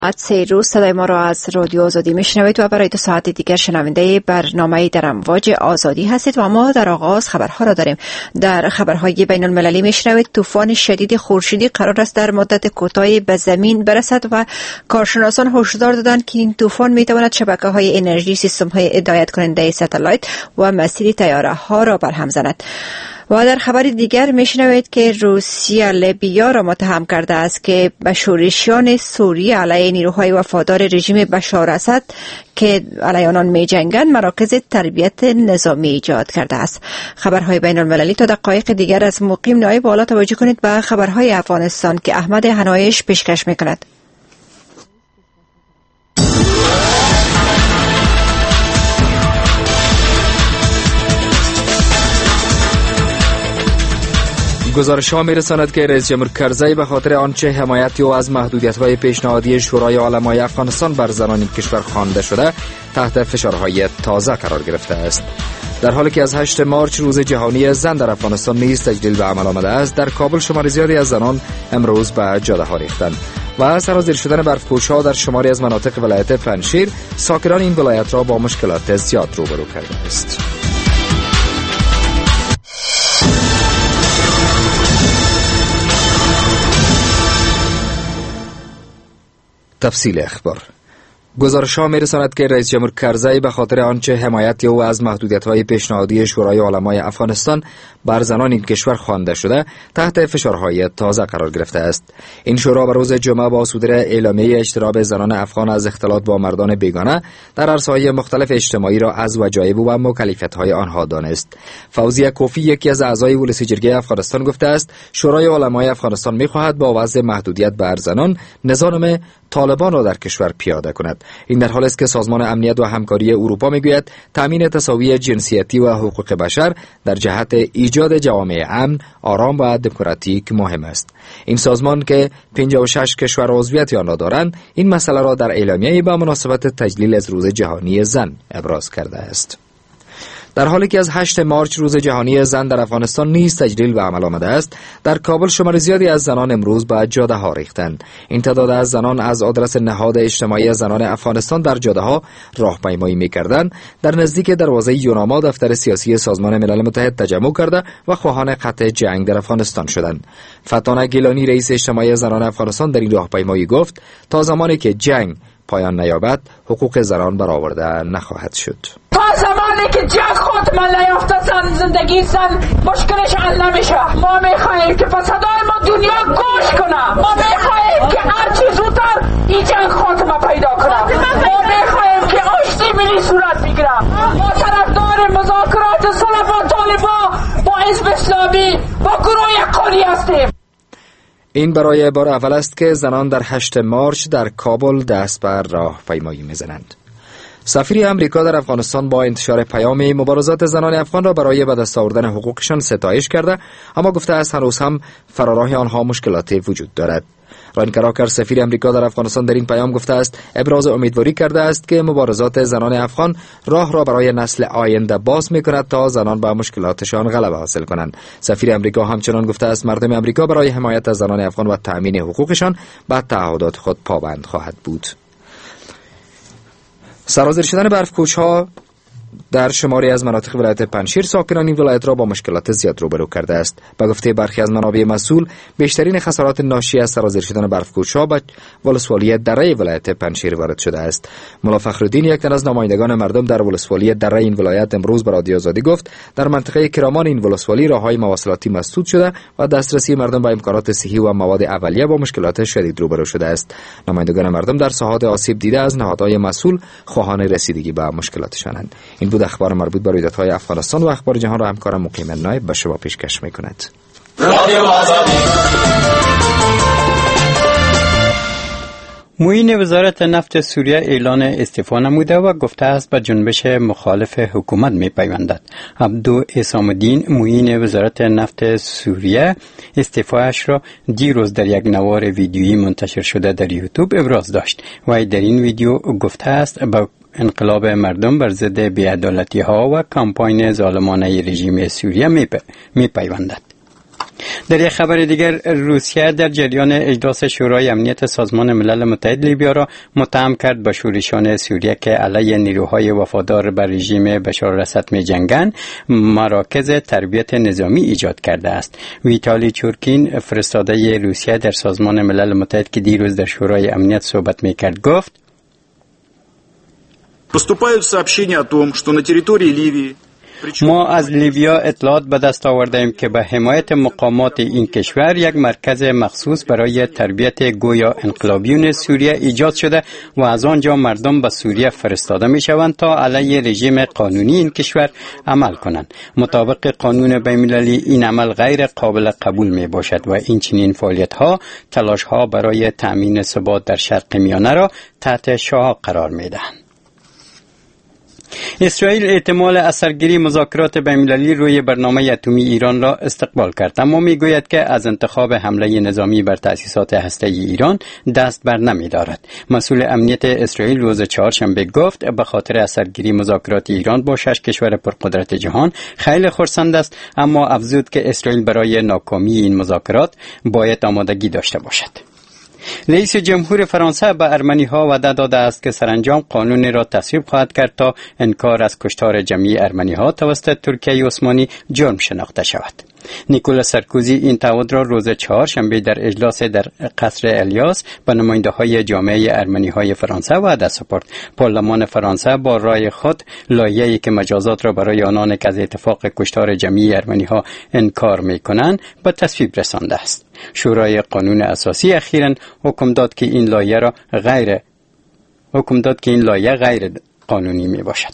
از 3 روز صدای ما را از رادیو آزادی میشنوید و برای 2 ساعت دیگر شنونده برنامه در امواج آزادی هستید و ما در آغاز خبرها را داریم. در خبرهای بین المللی میشنوید طوفان شدید خورشیدی قرار است در مدت کوتاهی به زمین برسد و کارشناسان هشدار دادند که این طوفان میتواند شبکه‌های انرژی، سیستم‌های هدایت کننده ستلایت و مسیر طیاره‌ها را برهم زند. و در خبر دیگر میشنوید که روسیه لیبیا را متهم کرده است که به شورشیان سوریه علیه نیروهای وفادار رژیم بشار اسد که علیه آنان می جنگند مراکز تربیت نظامی ایجاد کرده است. خبرهای بین المللی تا دقایق دیگر از مقیم نایب والا توجه کنید به خبرهای افغانستان که احمد حنایش پیشکش میکند. گزارش‌ها می‌رساند که رئیس جمهور کرزی به خاطر آنچه حمایت او از محدودیت‌های پیشنهادی شورای علمای افغانستان بر زنان این کشور خوانده شده تحت فشارهای تازه قرار گرفته است. در حالی که از 8 مارچ روز جهانی زن در افغانستان نیز تجلیل به عمل آمده است، در کابل شمار زیادی از زنان امروز به جاده‌ها ریختند و سرازیر شدن برفپوش‌ها در شماری از مناطق ولایت پنجشیر ساکنان این ولایت را با مشکلات زیاد روبرو کرده است. تفصیل اخبار. گزارش‌ها می‌رساند که رئیس جمهور کرزی به خاطر آنچه حمایت او از محدودیت‌های پیشنهادی شورای علمای افغانستان بر زنان این کشور خوانده شده تحت فشارهای تازه قرار گرفته است. این شورا به روز جمعه با صدور اعلامیه اجتناب زنان افغان از اختلاط با مردان بیگانه در عرصه‌های مختلف اجتماعی را از وجایب و مکلفیت‌های آنها دانست. فوزیه کوفی، یکی از اعضای ولسی جرگه افغانستان، گفته است شورای علمای افغانستان می‌خواهد با وضع محدودیت بر زنان نظام طالبان را در کشور پیاده کند. این در حالی است که سازمان امنیت و همکاری اروپا میگوید تامین تساوی جنسیتی و حقوق بشر در جهت ایجاد جوامع امن، آرام و دموکراتیک مهم است. این سازمان که 56 کشور عضویت آن را دارند، این مسئله را در اعلامیه‌ای با مناسبت تجلیل از روز جهانی زن ابراز کرده است. در حالی که از 8 مارچ روز جهانی زن در افغانستان نیز تجلیل به عمل آمده است، در کابل شمار زیادی از زنان امروز به جاده‌ها ریختند. این تعداد از زنان از آدرس نهاد اجتماعی زنان افغانستان در جاده‌ها راهپیمایی می‌کردند، در نزدیک دروازه یوناما دفتر سیاسی سازمان ملل متحد تجمع کرده و خواهان قطع جنگ در افغانستان شدند. فتانه گیلانی، رئیس اجتماعی زنان افغانستان، در این راهپیمایی گفت تا زمانی که جنگ پایان نیابد حقوق زنان برآورده نخواهد شد. تا زمانی که جنگ خاتمه نیافته زندگی زن مشکلش حل نمیشه. ما میخواهیم که به صدای ما دنیا گوش کنه. ما میخواهیم که هر چیز زودتر این جنگ خاتمه پیدا کنه. ما میخواهیم که آشتی ملی صورت بگیره. ما طرفدار مذاکرات صلح با طالبان، با حزب اسلامی، با گروه قالی هستیم. این برای بار اول است که زنان در 8 مارچ در کابل دست بر راهپیمایی میزنند. سفیر امریکا در افغانستان با انتشار پیامی مبارزات زنان افغان را برای به دست آوردن حقوقشان ستایش کرده، اما گفته است هنوز هم فراراه آنها مشکلاتی وجود دارد. ران کراکر، سفیر امریکا در افغانستان، در این پیام گفته است ابراز امیدواری کرده است که مبارزات زنان افغان راه را برای نسل آینده باز می‌کند تا زنان به مشکلاتشان غلبه حاصل کنند. سفیر امریکا همچنان گفته است مردم امریکا برای حمایت از زنان افغان و تأمین حقوقشان به تعهدات خود پابند خواهد بود. سرازیر شدن برف‌کوچ‌ها در شماری از مناطق ولایت پنجشیر ساکنان این ولایت را با مشکلات زیاد روبرو کرده است. به گفته برخی از منابع مسئول، بیشترین خسارات ناشی از سرازیر شدن برف‌کوچ‌ها به ولسوالی دره ولایت پنجشیر وارد شده است. ملا فخرالدین، یک تن از نمایندگان مردم در ولسوالی دره این ولایت، امروز به رادیو آزادی گفت در منطقه کرمان این ولسوالی راههای مواصلاتی مسدود شده و دسترسی مردم به امکانات صحی و مواد اولیه با مشکلات شدید روبرو شده است. نمایندگان مردم در ساحات آسیب دیده از نهادهای مسئول خواهان رسیدگی به مشکلاتشانند. این بود اخبار مربوط به رویدادهای افغانستان و اخبار جهان را همکارم مقیم نایب به شما پیشکش می‌کند. معین وزارت نفت سوریه اعلان استعفا نموده و گفته است به جنبش مخالف حکومت می‌پیوندد. عبدو اسام الدین، معین وزارت نفت سوریه، استعفایش را دیروز در یک نوار ویدیویی منتشر شده در یوتیوب ابراز داشت و در این ویدیو گفته است به انقلاب مردم بر ضد بی‌عدالتی‌ها و کمپاین ظالمانه رژیم سوریه می‌پیوندد. در یک خبر دیگر، روسیه در جریان اجلاس شورای امنیت سازمان ملل متحد لیبیا را متهم کرد به شورشان سوریه که علیه نیروهای وفادار بر رژیم بشار الاسد می‌جنگند مراکز تربیت نظامی ایجاد کرده است. ویتالی چورکین، فرستاده روسیه در سازمان ملل متحد که دیروز در شورای امنیت صحبت می‌کرد، گفت: Поступают сообщения о том, что на территории Ливии ما از لیبیا اطلاعات به دست آوردیم که به حمایت مقامات این کشور یک مرکز مخصوص برای تربیت گویا انقلابیون سوریه ایجاد شده و از آنجا مردم به سوریه فرستاده می شوند تا علیه رژیم قانونی این کشور عمل کنند. مطابق قانون بین‌المللی این عمل غیر قابل قبول می باشد و این چنین فعالیت ها تلاش ها برای تأمین ثبات در شرق میانه را تحت شعاع قرار می دهند. اسرائیل احتمال اثرگیری مذاکرات بین‌المللی روی برنامه اتمی ایران را استقبال کرد، اما میگوید که از انتخاب حمله نظامی بر تأسیسات هسته‌ای ایران دست بر نمی‌دارد. مسئول امنیت اسرائیل روز چهارشنبه گفت به خاطر اثرگیری مذاکرات ایران با 6 کشور پرقدرت جهان خیلی خرسند است، اما افزود که اسرائیل برای ناکامی این مذاکرات باید آمادگی داشته باشد. رئیس جمهور فرانسه به ارمنی‌ها وعده داده است که سرانجام قانونی را تصویب خواهد کرد تا انکار از کشتار جمعی ارمنی‌ها توسط ترکیه عثمانی جرم شناخته شود. نیکولاس سارکوزی این تعهد را روز چهارشنبه در اجلاس در قصر الیاس به نماینده‌های جامعه ارمنی‌های فرانسه وعده سپرد. پارلمان فرانسه با رای خود لایحه‌ای که مجازات را برای آنان که از اتفاق کشتار جمعی ارمنی‌ها انکار می‌کنند به تصویب رسانده است. شورای قانون اساسی اخیراً حکم داد که این لایحه غیر قانونی می باشد.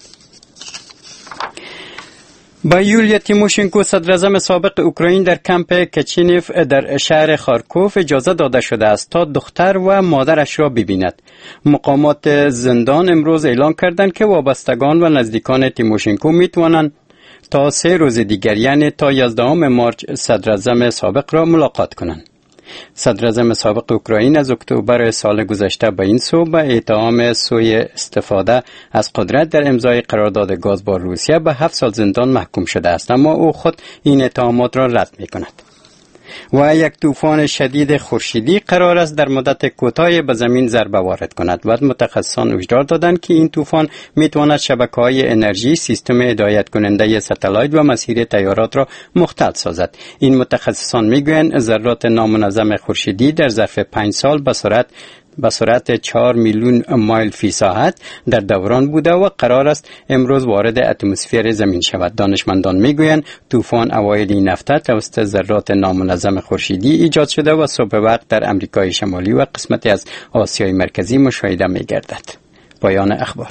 با یولیا تیموشنکو، صدراعظم سابق اوکراین، در کمپ کچینیف در شهر خارکوف اجازه داده شده است تا دختر و مادرش را ببیند. مقامات زندان امروز اعلام کردند که وابستگان و نزدیکان تیموشنکو می توانند تا 3 روز دیگر، یعنی تا 11 مارچ، صدراعظم سابق را ملاقات کنند. صدراعظم سابق اوکراین از اکتبر سال گذشته به این سو به اتهام سوء استفاده از قدرت در امضای قرارداد گاز با روسیه به 7 سال زندان محکوم شده است، اما او خود این اتهامات را رد می کند. و یک طوفان شدید خورشیدی قرار است در مدت کوتاهی به زمین ضربه وارد کند و متخصصان هشدار دادند که این طوفان میتواند شبکه‌های انرژی، سیستم هدایت کننده ستلایت و مسیر طیارات را مختل سازد. این متخصصان میگویند ذرات نامنظم خورشیدی در ظرف 5 سال به سرعت 4 میلیون مایل فی ساعت در دوران بوده و قرار است امروز وارد اتمسفر زمین شود. دانشمندان میگویند طوفان اوایل این هفته توسط ذرات نامنظم خورشیدی ایجاد شده و صبح وقت در امریکای شمالی و قسمتی از آسیای مرکزی مشاهده میگردد. پایان اخبار.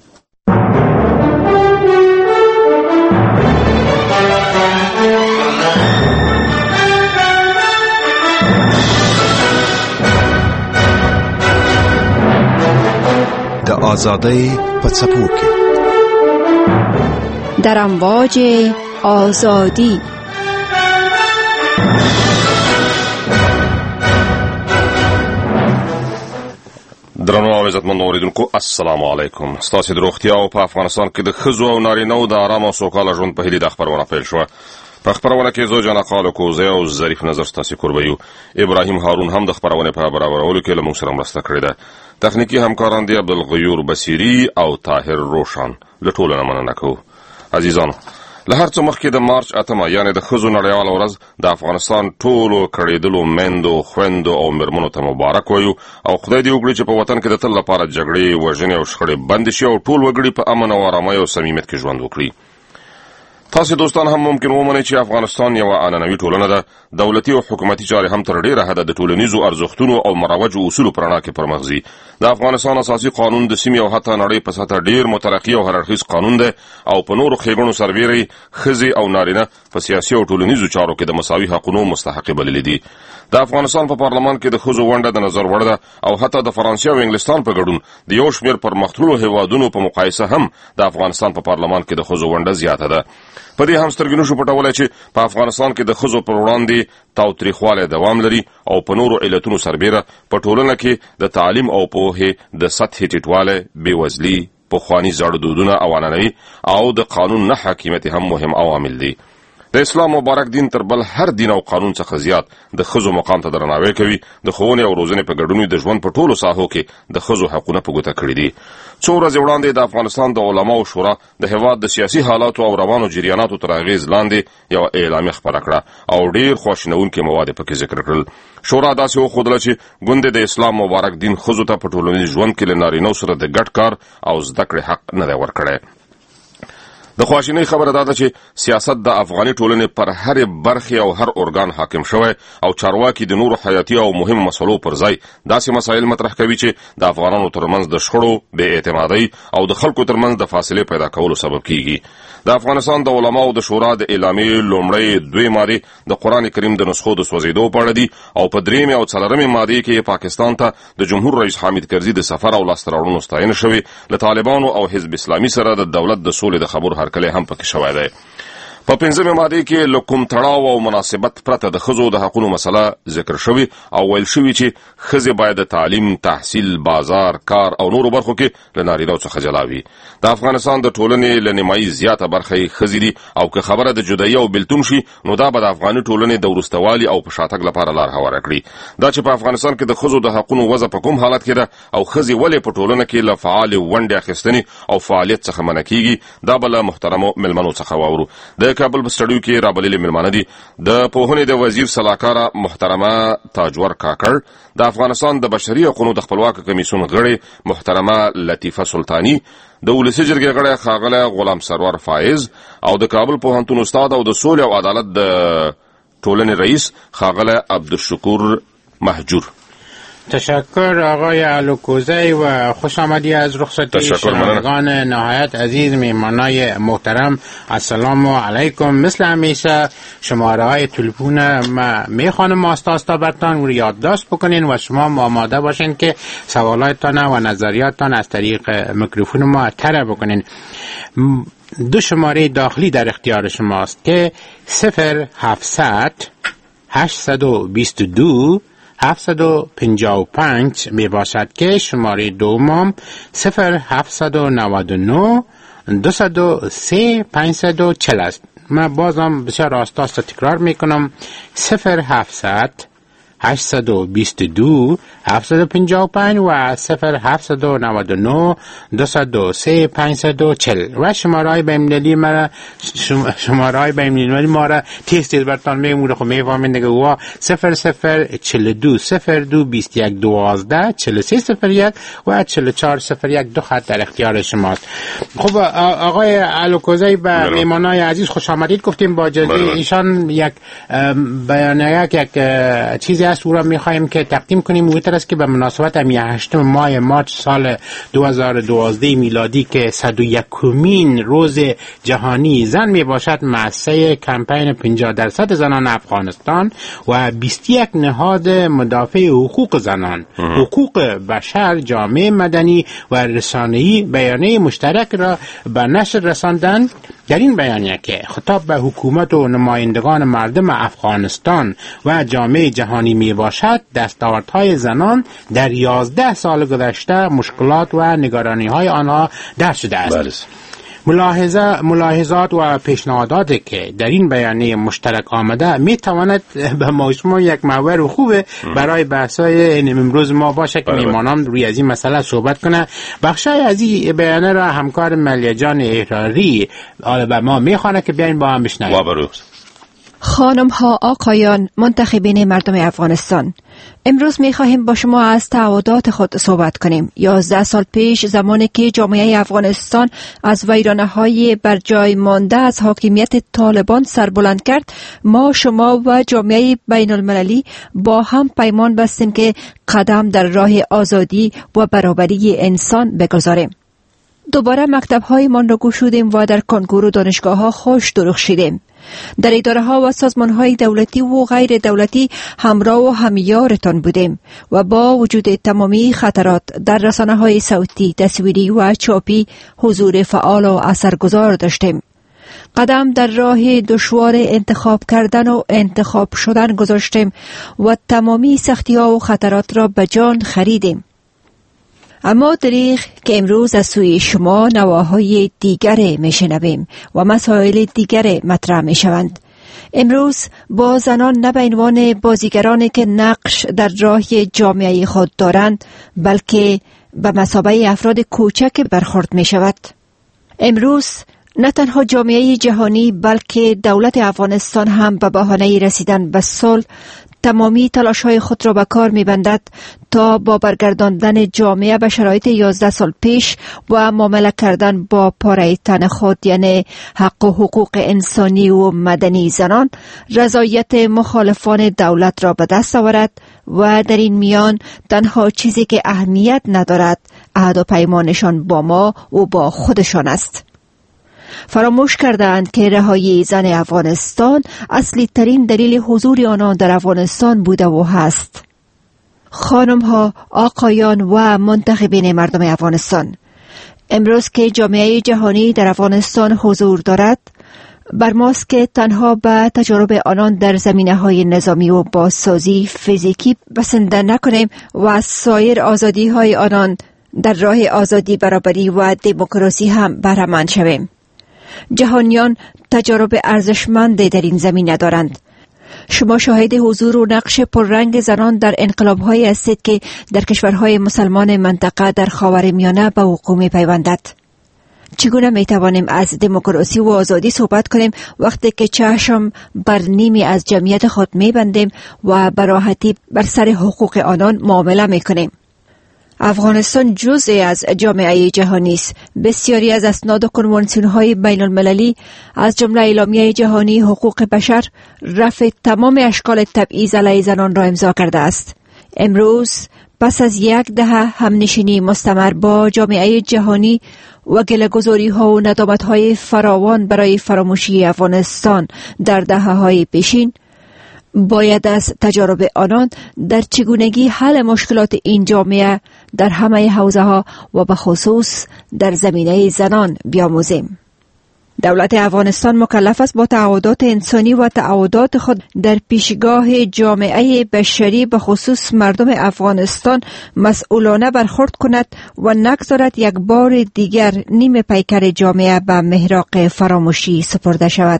د آزادۍ په څپو کې در امواج آزادی. درنو او عزتمن اوریدونکو، السلام علیکم. ستاسو د روغتیا او په افغانستان کې د ښځو او نارینه‌و د آرام او سوکاله ژوند په هیله د خبرونه پیل شوه. په خبرونه کې زه جانا خالو کوزه او ظریف نظر ستاسو کوربیو. ابراهیم هارون هم د خبرونه په برابرولو کې له موږ سره مرسته کړې ده. تخنیکی همکاران دی عبدالغیور بصیری او طاهر روشن. له ټولو نه مننه کوو. عزیزانو، له هر څه مخکې د مارچ 8 یعنی د ښځو نړیواله ورځ د افغانستان ټولو کړېدلو میندو، خویندو او مېرمنو ته مبارک وایو او خدای دې وکړي چې په وطن کې د تل لپاره جګړې، وژنې او شخړې بندې شي او ټول وګړي په امن او ارامۍ او صمیمیت کې ژوند وکړي. تاسو دوستان هم ممکن ومنئ چې افغانستان یو عنعنوي ټولنه ده. دولتي او حکومتي چارې هم تر ډیره حده د ټولنیزو ارزښتونو او مروجو اصولو په رڼا کې پرمخ ځي. د افغانستان اساسي قانون د سیمې او حتی نړۍ په سطحه ډیر مترقي او هررخیز قانون دی او په نورو ښېګڼو سربیره ښځې او نارینه په سیاسي او ټولنیزو چارو کې د مساوي حقونو مستحق بللي دي. د افغانستان په پارلمان کې د ښځو ونډه د نظر وړ ده او حتی د فرانسې او انګلستان په ګډون د یو شمېر پرمختللو هیوادونو په مقایسه هم د افغانستان په پارلمان کې د ښځو ونډه زیاته ده. په دې هم سترګې نشو پټولی چې په افغانستان کې د ښځو پر وړاندې تاوتریخوالی دوام لري او په نورو علتونو سربیره په ټولنه کې د تعلیم او پوهې د سطحې ټیټوالی، بېوزلي، پخواني زاړه دودونه او عنعنوي او د قانون نه حاکمیت هم مهم عوامل دي. د اسلام مبارک دین تر بل هر دین او قانون څخه زیات د ښځو مقام ته درناوی کوي. د ښوونې او روزنې په ګډون د ژوند په ټولو ساحو کې د ښځو حقونه په ګوته کړي دي. څو ورځې وړاندې د افغانستان د علماو شورا د هېواد د سیاسي حالاتو او روانو جریاناتو تر اغېز لاندې یوه اعلامیه خپره کړه او ډېر خواشینونکي مواد پکې ذکر کړل. شورا داسې وښودله چې ګوندې د اسلام مبارک دین ښځو ته په ټولنیز ژوند کې له نارینهو سره د ګډ کار او زده کړې حق نه دی ورکړی. د خواشینۍ خبره دا ده چې سیاست د افغاني ټولنې پر هرې برخې او هر ارګان حاکم شوی او چارواکي د نورو حیاتي او مهمو مسلو پر ځای داسې مسایل مطرح کوي چې د افغانانو ترمنځ د شخړو، بې اعتمادۍ او د خلکو ترمنځ د فاصلې پیدا کولو سبب کیږي. د افغانستان د علماو د شورا د اعلامیې لومړۍ 2 مادې د قرآن کریم د نسخو د سوځېدو په اړه دي او په 3 او 4 مادې کې پاکستان ته د جمهور رئیس حامد کرزي د سفر او لاسته راوړنو ستاینه شوې. له طالبانو او حزب اسلامي سره د دولت د سولې د خبرو هرکلی هم پکې شوی دی. په 5مه ماده کې له کوم تړاو او مناسبت پرته د ښځو د حقونو مسله ذکر شوی او ویل شوی چې ښځې باید د تعلیم، تحصیل، بازار، کار او نورو برخو کې له نارینه‌و څخه جلا وي. د افغانستان د ټولنې له نیمایي زیاته برخه یې ښځې دي او که خبره د جدایي او بېلتون شي نو دا به د افغاني ټولنې د وروستوالي او په شاتګ لپاره لار هواره کړي. دا چې په افغانستان کې د ښځو د حقونو وضع په کوم حالت کې ده او ښځې ولې په ټولنه کې له فعالې ونډې اخیستنې او فعالیت څخه منع کیږي، دا به له محترمو مېلمنو څخه واورو. د کابل په سټډیو کې رابللي مېلمانه دي د پوهنې د وزیر سلاکاره محترمه تاجور کاکړ، د افغانستان د بشري حقوقو د خپلواک کمیسیون غړي محترمه لطیفه سلطانی، د ولسي جرګې غړی ښاغلی غلام سرور فایز او د کابل پوهنتون استاد او د سولې او عدالت د ټولنې رئیس ښاغلی عبدالشکور مهجور. تشکر آقای علوکوزی و خوش آمدی از رخصتی شنوندگان نهایت عزیز میهمانای محترم. السلام علیکم. مثل همیشه شماره های تلفن ما میخوانم استاد برتان رو یادداشت بکنین و شما آماده باشین که سوالاتتان و نظریاتتان از طریق میکروفون ما طرح بکنین. 2 شماره داخلی در اختیار شماست که 0700 822 755 می باشد که شماره دوم 0799 203 540 است. من بازم بسیار آستاستا تکرار میکنم 0700 822 755 و 0799 203 540 و شماره‌های بین‌المللی ما را تیز براتون میمونه. خب میفهمین دیگه و 0042 02 21 12 4301 و 4401 2 خط در اختیار شماست. خب آقای علوکوزی به میهمانای عزیز خوش آمدید گفتیم. با اجازه ایشان یک بیانیه یک چیزی هست او را میخوایم که تقدیم کنیم. او است که به مناسبت 8 ماه مارس سال 2012 میلادی که 101مین روز جهانی زن می باشد، مؤسسه کمپین 50% زنان افغانستان و 21 نهاد مدافع حقوق زنان، حقوق بشر، جامعه مدنی و رسانه‌ای بیانیه مشترک را به نشر رساندند. در این بیانیه که خطاب به حکومت و نمایندگان مردم افغانستان و جامعه جهانی می باشد، دستاوردهای زنان در 11 سال گذشته، مشکلات و نگرانی‌های آنها درج شده است. ملاحظات و پیشنهاداتی که در این بیانیه مشترک آمده می تواند به ما شما یک محور خوبه برای بحث‌های امروز ما باشه که میهمانان روی از این مسئله صحبت کنه. بخشای از این بیانیه را همکار ملیه جان احراری به ما میخوانه که بیاین با هم بشنویم. خانم ها، آقایان، منتخبین مردم افغانستان، امروز می خواهیم با شما از تعهدات خود صحبت کنیم. 11 سال پیش، زمانی که جامعه افغانستان از ویرانه‌های بر جای مانده از حاکمیت طالبان سربلند کرد، ما، شما و جامعه بین المللی با هم پیمان بستیم که قدم در راه آزادی و برابری انسان بگذاریم. دوباره مکتب‌هایمان را گشودیم و در کنکور و دانشگاه‌ها خوش درخشیدیم. در اداره‌ها و سازمان‌های دولتی و غیر دولتی همراه و همیارتان بودیم و با وجود تمامی خطرات در رسانه‌های صوتی، تصویری و چاپی حضور فعال و اثرگذار داشتیم. قدم در راه دشوار انتخاب کردن و انتخاب شدن گذاشتیم و تمامی سختی‌ها و خطرات را به جان خریدیم. اما دریغ که امروز از سوی شما نواهای دیگر میشنویم و مسائل دیگر مطرح میشوند. امروز با زنان نه به عنوان بازیگرانی که نقش در راه جامعه خود دارند، بلکه به مثابه افراد کوچک برخورد می شود. امروز نه تنها جامعه جهانی بلکه دولت افغانستان هم به بهانه رسیدن به صلح تمامی تلاش‌های خود را به کار می‌بندد تا با برگرداندن جامعه به شرایط 11 سال پیش و معامله کردن با پاره تن خود، یعنی حق و حقوق انسانی و مدنی زنان، رضایت مخالفان دولت را به دست آورد و در این میان تنها چیزی که اهمیت ندارد عهد و پیمانشان با ما و با خودشان است. فراموش کردند که رهایی زن افغانستان اصلی ترین دلیل حضور آنان در افغانستان بوده و هست. خانم ها، آقایان و منتخبین مردم افغانستان، امروز که جامعه جهانی در افغانستان حضور دارد، بر ماست که تنها به تجارب آنان در زمینه‌های نظامی و بازسازی فیزیکی بسنده نکنیم و از سایر آزادی‌های آنان در راه آزادی، برابری و دموکراسی هم بهره‌مند شویم. جهانیان تجارب ارزشمند در این زمینه دارند. شما شاهد حضور و نقش پررنگ زنان در انقلاب‌هایی هستید که در کشورهای مسلمان منطقه در خاورمیانه به وقوع می‌پیوندد. چگونه می‌توانیم از دموکراسی و آزادی صحبت کنیم وقتی که چشم بر نیمی از جمعیت خود می‌بندیم و به راحتی بر سر حقوق آنان معامله می‌کنیم؟ افغانستان جزئی از جامعه جهانی است. بسیاری از اسناد و کنوانسیون‌های بین المللی از جمله اعلامیه جهانی حقوق بشر رفع تمام اشکال تبعیض علیه زنان را امضا کرده است. امروز پس از 10 دهه همنشینی مستمر با جامعه جهانی و گله‌گذاری‌ها و ندامت‌های فراوان برای فراموشی افغانستان در دهه‌های پیشین، باید از تجارب آنان در چگونگی حل مشکلات این جامعه در همه حوزه‌ها و به خصوص در زمینه زنان بیاموزیم. دولت افغانستان مکلف است با تعهدات انسانی و تعهدات خود در پیشگاه جامعه بشری به خصوص مردم افغانستان مسئولانه برخورد کند و نگذارد یک بار دیگر نیم پیکر جامعه به محراق فراموشی سپرده شود.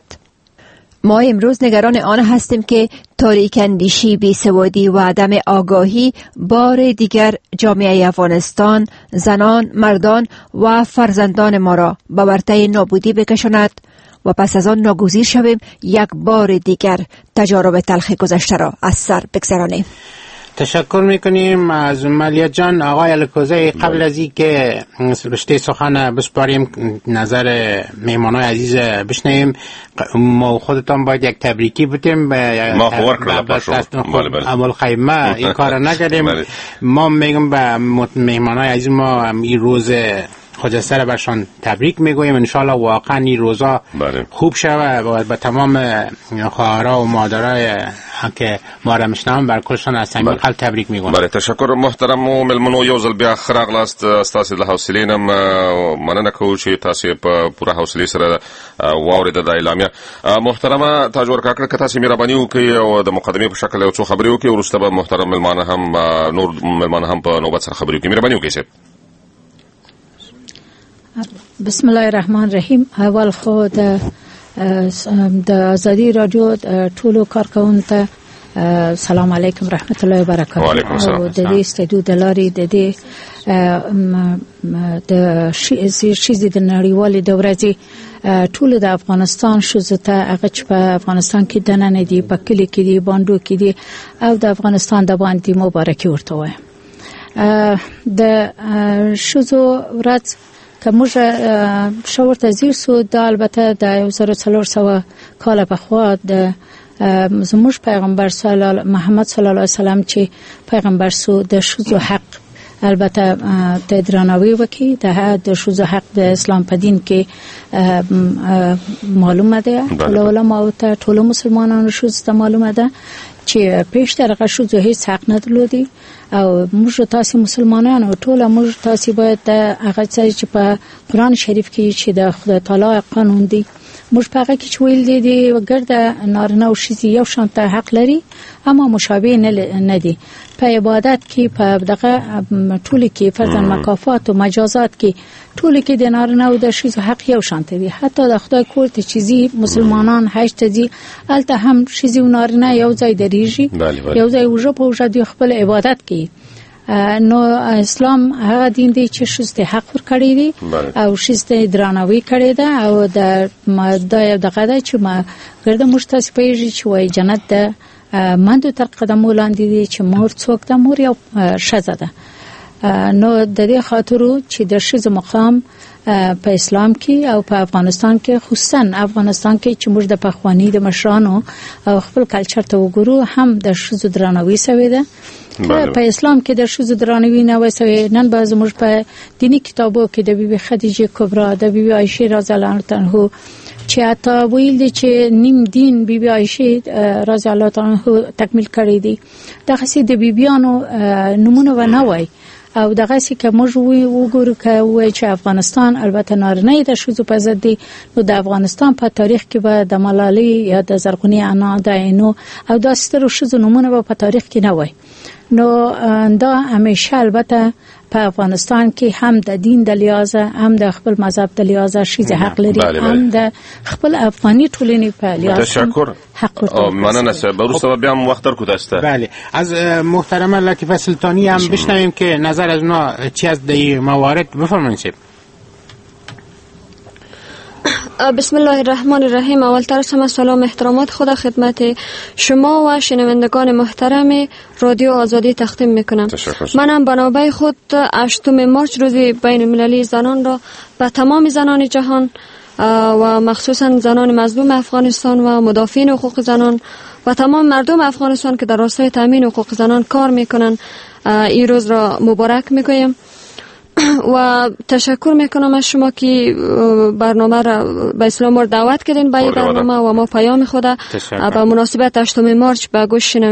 ما امروز نگران آن هستیم که تاریک اندیشی، بیسوادی و عدم آگاهی بار دیگر جامعه افغانستان، زنان، مردان و فرزندان ما را به ورطه نابودی بکشاند و پس از آن ناگزیر شویم یک بار دیگر تجارب تلخ گذشته را از سر بگذرانیم. تشکر میکنیم از ملیه جان. آقای الکوزی، قبل از این که رشته سخن بسپاریم نظر مهمانای عزیز بشنویم، ما خودتان باید یک تبریکی بتیم ما خبر کردم اول خیمه این کار نکردیم. ما میگم به مهمانای عزیز ما این روز خجسته را برشان تبریک میگویم. انشالله واقعا این روزا خوب شوه و به تمام خواهرها و مادرای که ما را میشنوند بر کلشان از صمیم قلب تبریک میگویم. بله، تشکر محترم و ملمنو یو ځل بیا ښه راغلاست. ستاسو له حوصلې نه مننه کوو چې تاسو په پوره حوصلې سره واورېده دا اعلامیه. محترمه تاجور کاکړ، که تاسو مهرباني وکړئ او د مقدمې په شکل یو څو خبرې وکړئ، وروسته به محترم ملمانه هم نور ملمانه هم په نوبت سره خبرې وکړي. مهرباني وکړئ. بسم الله الرحمن الرحیم. اول خو د آزادی رادیو ټولو کارکونکو ته سلام علیکم رحمت الله و برکاته. وعلیکم السلام. او د دې استدیو د لارې د دې د شیزې د نړیوالې د ورځې ټول د افغانستان شوزه ته هغه چې په افغانستان کې دننه دي، په کلی کې دي، باندو کې دي، او د افغانستان د باندې مبارکي ورته وایم. د شوزو ورځ که موږ شورته زیر سو، دا البته د 1400 کال پخوا د زموږ پیغمبر محمد صلی الله علیه وسلم چې پیغمبر سو د شوزو حق البته د درناوی وکي. د شوزو حق د اسلام په دین کې معلومه ده، ټول علماء ته ټول مسلمانانو شوزو ته معلومه ده چې پیشتر شوزو هیڅ حق نه درلودي. او موږ تاسو مسلمانانو ټول موږ تاسو باید هغه چې په قرآن شریف کې چې د خدای تعالی قانون دی مشفقه کې ویل دي وګرد نارینه او ښځې یو شان ته حق لري اما مشابه نه دي په عبادت کې په دغه ټول کې فرضاً مکافات او مجازات کې ټول کې د نارینه او د ښځو حق یو شان ته وي. حتی د خدای کور ته چې مسلمانان حج ته ځي الته هم ښځې او نارینه یو ځای درېږي یو ځای وجه په وجه د خپل عبادت کې. نو اسلام هغه دین دی چې ښځو ته حق ورکړی دی او ښځو ته درناوی کړی دی او د دغه د چې ما ګرد مشتاس پیږي چې وای جنت د مندو تر قدمو لاندې دي چې مور څوک د مور یو ښځه ده. نو د دې خاطر چې د ښځو مقام په اسلام کې او په افغانستان کې خصوصا افغانستان کې چې موږ د پخوانی د مشرانو او خپل کلچر ته وګورو هم د ښځو درناوی شوی ده. په اسلام کې د ښځو درناوی نه وسوي. نن به زموږ په دینی کتابو کې د بیبي خدیجه کبرا د بیبي عائشه رضی الله عنها چې اته ویل دي چې نیم دین بیبي عائشه رضی الله عنها تکمیل کړی دي. دغه سي د بیبيانو نمونه و نه وای او دغه سي که موږ وګورو کوي چې افغانستان البته نارینه د ښځو په ضد دي نو د افغانستان په تاریخ کې به د ملالۍ یا د زرغونې انا د عینو او د سترو ښځو نمونه په تاریخ کې نه وای. نو دا همیشه البته په افغانستان کې هم د دین د لحاظه هم د خپل مذهب د لحاظه ښځې حق لري هم د خپل افغاني ټولنې په لحاظ تشکر مننه برو بیا هم وقت در کودسته. بله از محترمه لطیفه سلطانی هم بشنویم که نظر از اونا چی از این موارد بفرمایید. بسم الله الرحمن الرحیم. اولتر از همه سلام احترامات خود خدمت شما و شنوندگان محترم رادیو آزادی تقدیم میکنم. منم بنابرای خود 8 مارچ روز بین المللی زنان را به تمام زنان جهان و مخصوصا زنان مظلوم افغانستان و مدافعین حقوق زنان و تمام مردم افغانستان که در راستای تامین حقوق زنان کار میکنن این روز را مبارک میگویم و تشکر میکنم از شما که برنامه را به اسلام را دعوت کردین به این برنامه و ما پیام خود به مناسبت 8 مارچ به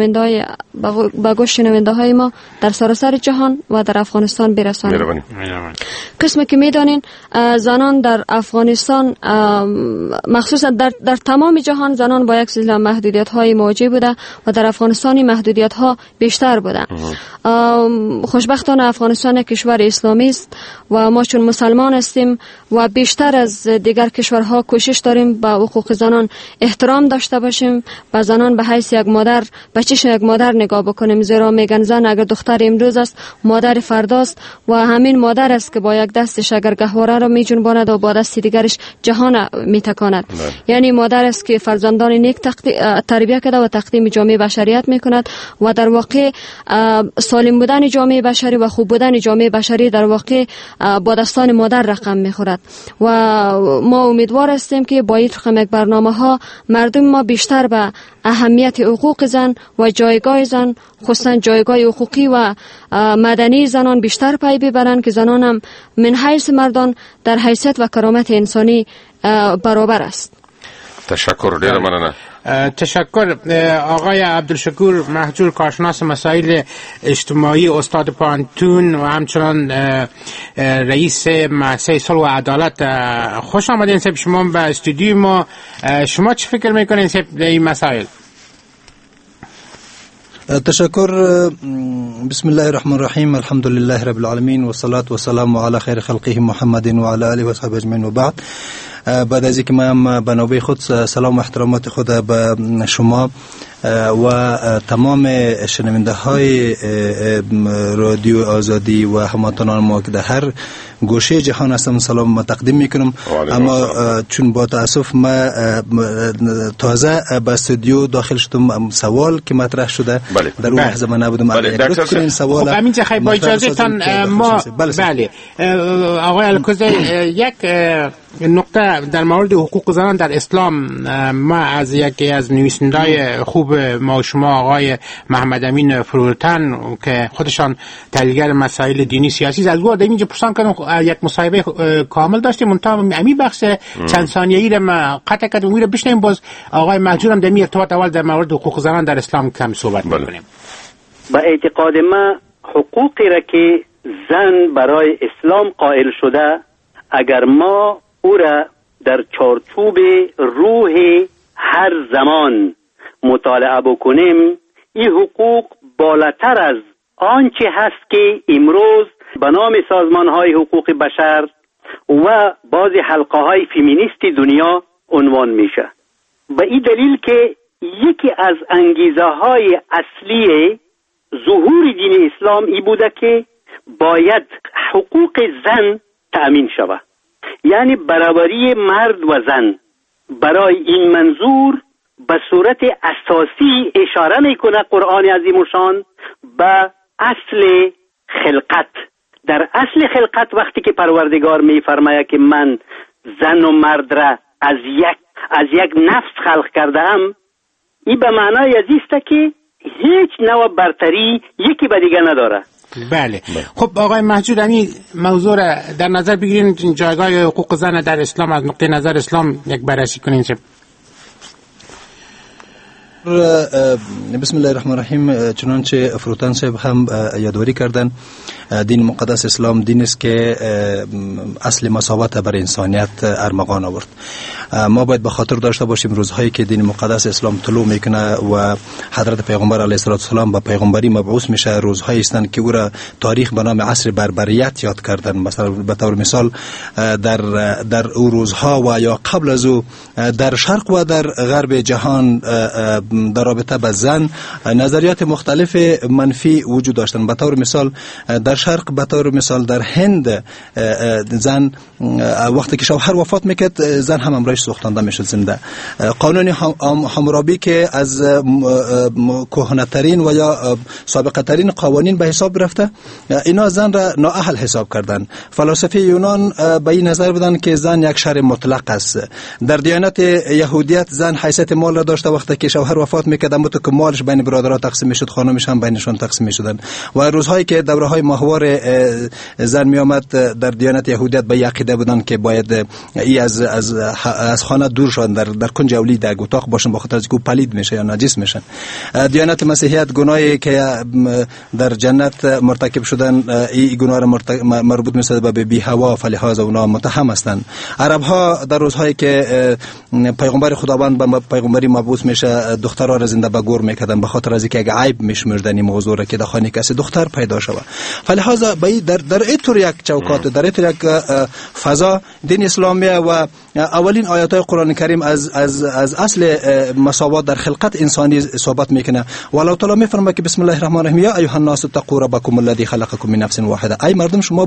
گوش شنونده های ما در سراسر جهان و در افغانستان برسانیم. قسمی که میدانین زنان در افغانستان مخصوصا در تمام جهان زنان با یک سلسله محدودیت های مواجه بوده و در افغانستان محدودیت ها بیشتر بوده. خوشبختانه افغانستان کشور اسلامی است و ما چون مسلمان هستیم و بیشتر از دیگر کشورها کوشش داریم به حقوق زنان احترام داشته باشیم و زنان به حیث یک مادر به چشم یک مادر نگاه بکنیم، زیرا میگن زن اگر دختر امروز است مادر فرداست و همین مادر است که با یک دستش اگر گهواره را میجنباند و با دست دیگرش جهان میتکاند. یعنی مادر است که فرزندان نیک تربیت کرده و تقدیم جامعه بشریت میکند و در واقع سالم بودن جامعه بشری و خوب بودن جامعه بشری در واقع با دستان مادر رقم میخورد و ما امیدوار هستیم که با این یک برنامه ها مردم ما بیشتر به اهمیت حقوق زن و جایگاه زن خصوصا جایگاه حقوقی و مدنی زنان بیشتر پی ببرند که زنان هم من حیث مردان در حیثیت و کرامت انسانی برابر است. تشکر ډیر مننه. تشکر آقای عبدالشکور محجور، کارشناس مسائل اجتماعی، استاد پانتون و همچنان رئیس مؤسسه صلح و عدالت. خوش آمدین صاحب شما به استودیو ما. شما چه فکر میکنین صاحب در این مسائل؟ تشکر. بسم الله الرحمن الرحیم. الحمد لله رب العالمین و صلاة و سلام علی خیر خلقه محمد و علی آله و صحبه اجمعین و بعد. بعد از اینکه من به نوبه خود سلام و احترامات خود به شما و تمام شنونده های رادیو آزادی و هموطنان ما که در هر گوشه جهان هستم سلام تقدیم میکنم. اما چون با تاسف ما تازه به استودیو داخل شدم، سوال که مطرح شده در اون لحظه من نبودم. این سوال همینجا خیلی با اجازه تان ما بله آقای الکوزی یک نقطه در مورد حقوق زنان در اسلام ما از یکی از نویسنده‌های خوب ما و شما آقای محمد امین فروتن که خودشان تحلیلگر مسائل دینی سیاسی از گفت اینجا پرسان کردم یک مصاحبه کامل داشتیم منتها امی بخش چند ثانیه‌ای را ما قطع کردیم. میره بشنیم باز آقای محجورم در می ارتباط اول در مورد حقوق زنان در اسلام کم صحبت می‌کنیم. با اعتقاد ما حقوقی را که زن برای اسلام قائل شده اگر ما او را در چارچوب روح هر زمان مطالعه بکنیم، این حقوق بالاتر از آنچه هست که امروز به نام سازمان‌های حقوق بشر و بعضی حلقه‌های فمینیستی دنیا عنوان میشه. به این دلیل که یکی از انگیزه‌های اصلی ظهور دین اسلام ای بوده که باید حقوق زن تأمین شود، یعنی برابری مرد و زن. برای این منظور به صورت اساسی اشاره میکنه قرآن عظیم الشان به اصل خلقت. در اصل خلقت وقتی که پروردگار میفرماید که من زن و مرد را از یک نفس خلق کردم، این به معنای است که هیچ نوع برتری یکی به دیگه نداره. بله. خب آقای محجور، این موضوع را در نظر بگیرین، جایگاه حقوق زن در اسلام از نقطه نظر اسلام یک بررسی کنین. بسم الله الرحمن الرحیم. چنانچه فروتن صاحب هم یادواری کردن، دین مقدس اسلام دین است که اصل مساوات بر انسانیت ارمغان آورد. ما باید به خاطر داشته باشیم روزهایی که دین مقدس اسلام طلوع میکنه و حضرت پیغمبر علیه السلام به پیغمبری مبعوث میشه، روزهایی هستند که او را تاریخ به نام عصر بربریت یاد کردن. مثلا به طور مثال در او روزها و یا قبل از او در شرق و در غرب جهان در رابطه با زن نظریات مختلف منفی وجود داشتن. به طور مثال در شرق، به طور مثال در هند، زن وقتی که شوهر وفات میکرد زن هم امرایش سوختانده میشد زنده. قانون حمورابی که از کهنه‌ترین و یا سابقه ترین قوانین به حساب رفته، اینا زن را نااهل حساب کردن. فلاسفه یونان به این نظر بودن که زن یک شر مطلق است. در دیانت یهودیت زن حیثیت مال را داشته، وقتی که شوهر وفات میکرد اما تو که مالش بین برادرها تقسیم میشد، خانمش هم بینشون تقسیم میشدن. و روزهایی که دوره‌های ماهوار زن میآمد در دیانت یهودیت به عقیده بودن که باید ای از خانه دور شدن، در کنج اولی در اتاق باشن، بخاطر از اینکه پلید میشه یا نجس میشن. دیانت مسیحیت گناهی که در جنت مرتکب شدن، این گناه را مربوط میسازه به بی هوا، فلهذا اونا متهم هستند. عرب ها در روزهایی که پیغمبر خداوند به پیغمبری مبعوث میشه، دخترها را زنده به گور میکردن به خاطر از اینکه عیب میشمردن این موضوع را که در خانه کسی دختر پیدا شود. فلهذا در اینطور یک چوکات، در اینطور یک فضا دین اسلامی و اولین آیات قرآن کریم از اصل مساوات در خلقت انسانی صحبت میکنه. و الله تعالی میفرماید که بسم الله الرحمن الرحیم یا ایها الناس اتقوا ربکم الذی خلقکم من نفس واحده. ای مردم شما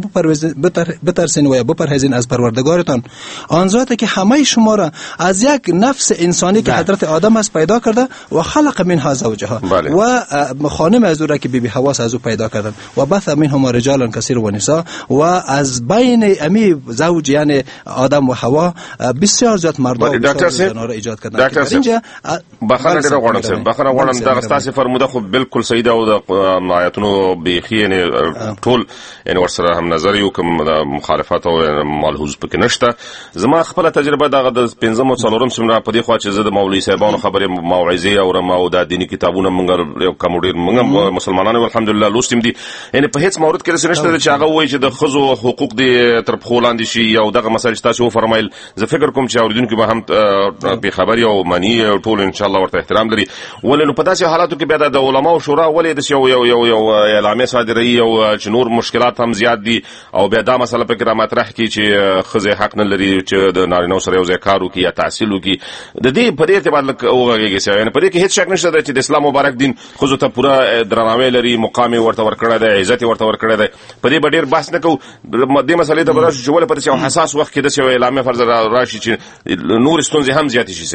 بترسین و بپرهیزین از پروردگارتان، آن ذاتی که همه شما را از یک نفس انسانی که حضرت آدم است پیدا کرده و خلق منها زوجها و خانم از او را که بی حواس از او پیدا کردن و بث منهما رجالا کثیر و نساء، و از بین امی زوج یعنی آدم و حوا بسیار زیات مردان و زنان را ایجاد کردن. ډاکټر صاحب بخښنه ډیره غواړم صاحب، بخښنه غواړم دا تاسو فرموده خو بالکل صحیح ده او د آیاتونو بیخي یعنی ټول یعنی ورسره هم نظر یو کوم مخالفت او ملحوظ پکې نشته. زما خپل تجربه دغه د 15 او 4 سمره په دې خوا چې زه د مولوي صاحبانو خبرې موعظه اورم او د دینی کتابونو موږ یو کوم ډیر موږ مسلمانانو الحمدلله لوستیم دي، یعنی په هیڅ مورد کې نشته چې هغه وایي چې د خزو حقوق دي تر پخو لاندې شي او دغه مسایل تاسو فرمایل. زه فکر کوم چې اوریدونکو به هم په خبري او معنی ټول ان شاء الله ورته احترام لري. ولنو په داسې حالاتو کې بیا د علماء شورا ولې د یو اعلامیه صادري او چې نور مشکلات هم زیات دي او بیا دا مسله په کې را مطرح کی چې خزه حق نه لري چې د نارینه سره یو ځای کار وکړي یا تحصیل وکړي. د دې په دې ارتباط اوغهږي یعنی په دې کې هیڅ شک نشته چې د اسلام مبارک دین خزو ته پورا درناوی لري، مقام ورته ورکړی دی، عزت ورته ورکړی دی. په دې ډېر بحث نه کوو د مسلې د برابر چې ولې په دې حساس وخت کې د یو اعلامیه فرض راشي چې نور ستونزې هم زیاتې شي.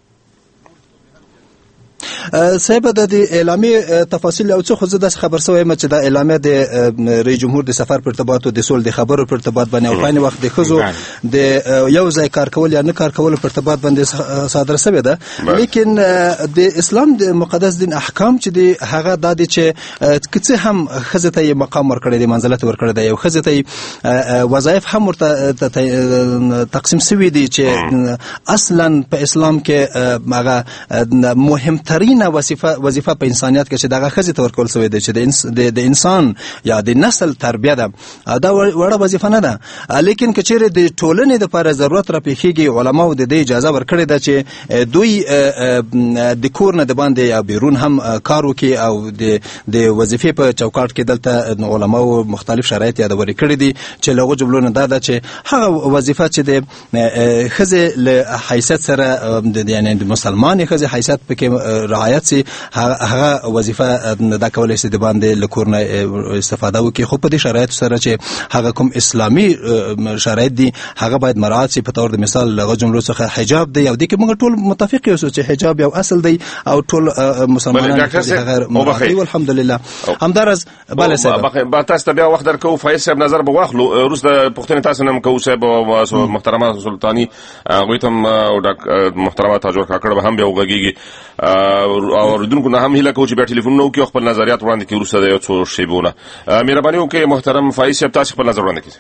صاحب د اعلامیه تفاصیل او څه خو زه د خبر سوی م چې د اعلامیه د رئیس جمهور د سفر پر ارتباط او د سول د خبرو پر ارتباط باندې او په وخت د خزو د یو ځای کار کول یا نه کار کول پر ارتباط باندې صادره شوی ده. لیکن د اسلام د مقدس دین احکام چې د هغه د چې کڅه هم خزه ته مقام ورکړی دی، منزلت ورکړی دی، او خزه ته وظایف هم ورته تقسیم شوی دی چې اصلا په اسلام کې هغه مهمترین اولینه وظیفه په انسانیت کې چې دغه ښځې ته ورکول شوې ده چې د انسان یا د نسل تربیه ده، دا وړه وظیفه نه ده. لیکن که چیرې د ټولنې لپاره ضرورت راپېښېږي، علماو د دې اجازه ورکړې ده چې دوی د کور نه د باندې یا بیرون هم کار وکړي او د وظیفې په چوکاټ کې دلته علماو مختلف شرایط یادوري کړي دي چې له هغو جملو نه دا ده چې هغه وظیفه چې د ښځې له حیثیت سره یعنې د مسلمانې ښځې حیثیت پکې رعایت سي، هغه وظیفه دا کولی شي د باندې له کور نه استفاده وکړي، خو په دې شرایطو سره چې هغه کوم اسلامي شرایط دي هغه باید مراعات سي. په طور د مثال هغه جملو څخه حجاب دی، او دې کې موږ ټول متفق یو چې حجاب یو اصل دی او ټول مسلمانان هغه مراعات دي الحمدلله. همدارس بله صاحب با تاسو بیا وخت درکو، فایز صاحب نظر به واخلو وروسته پوښتنې تاسو نه کوو صاحب او محترمه سلطانی هغوی ته او محترمه تاجور کاکړ به هم بیا وغږیږي او اوریدونکو نه هم هیله کوو چې بیا ټلیفونونه وکړي او خپل نظریات وړاندې کړي وروسته د یو څو شیبونه. مهرباني وکړئ محترم فایز صاحب تاسو خپل نظر وړاندې کړئ.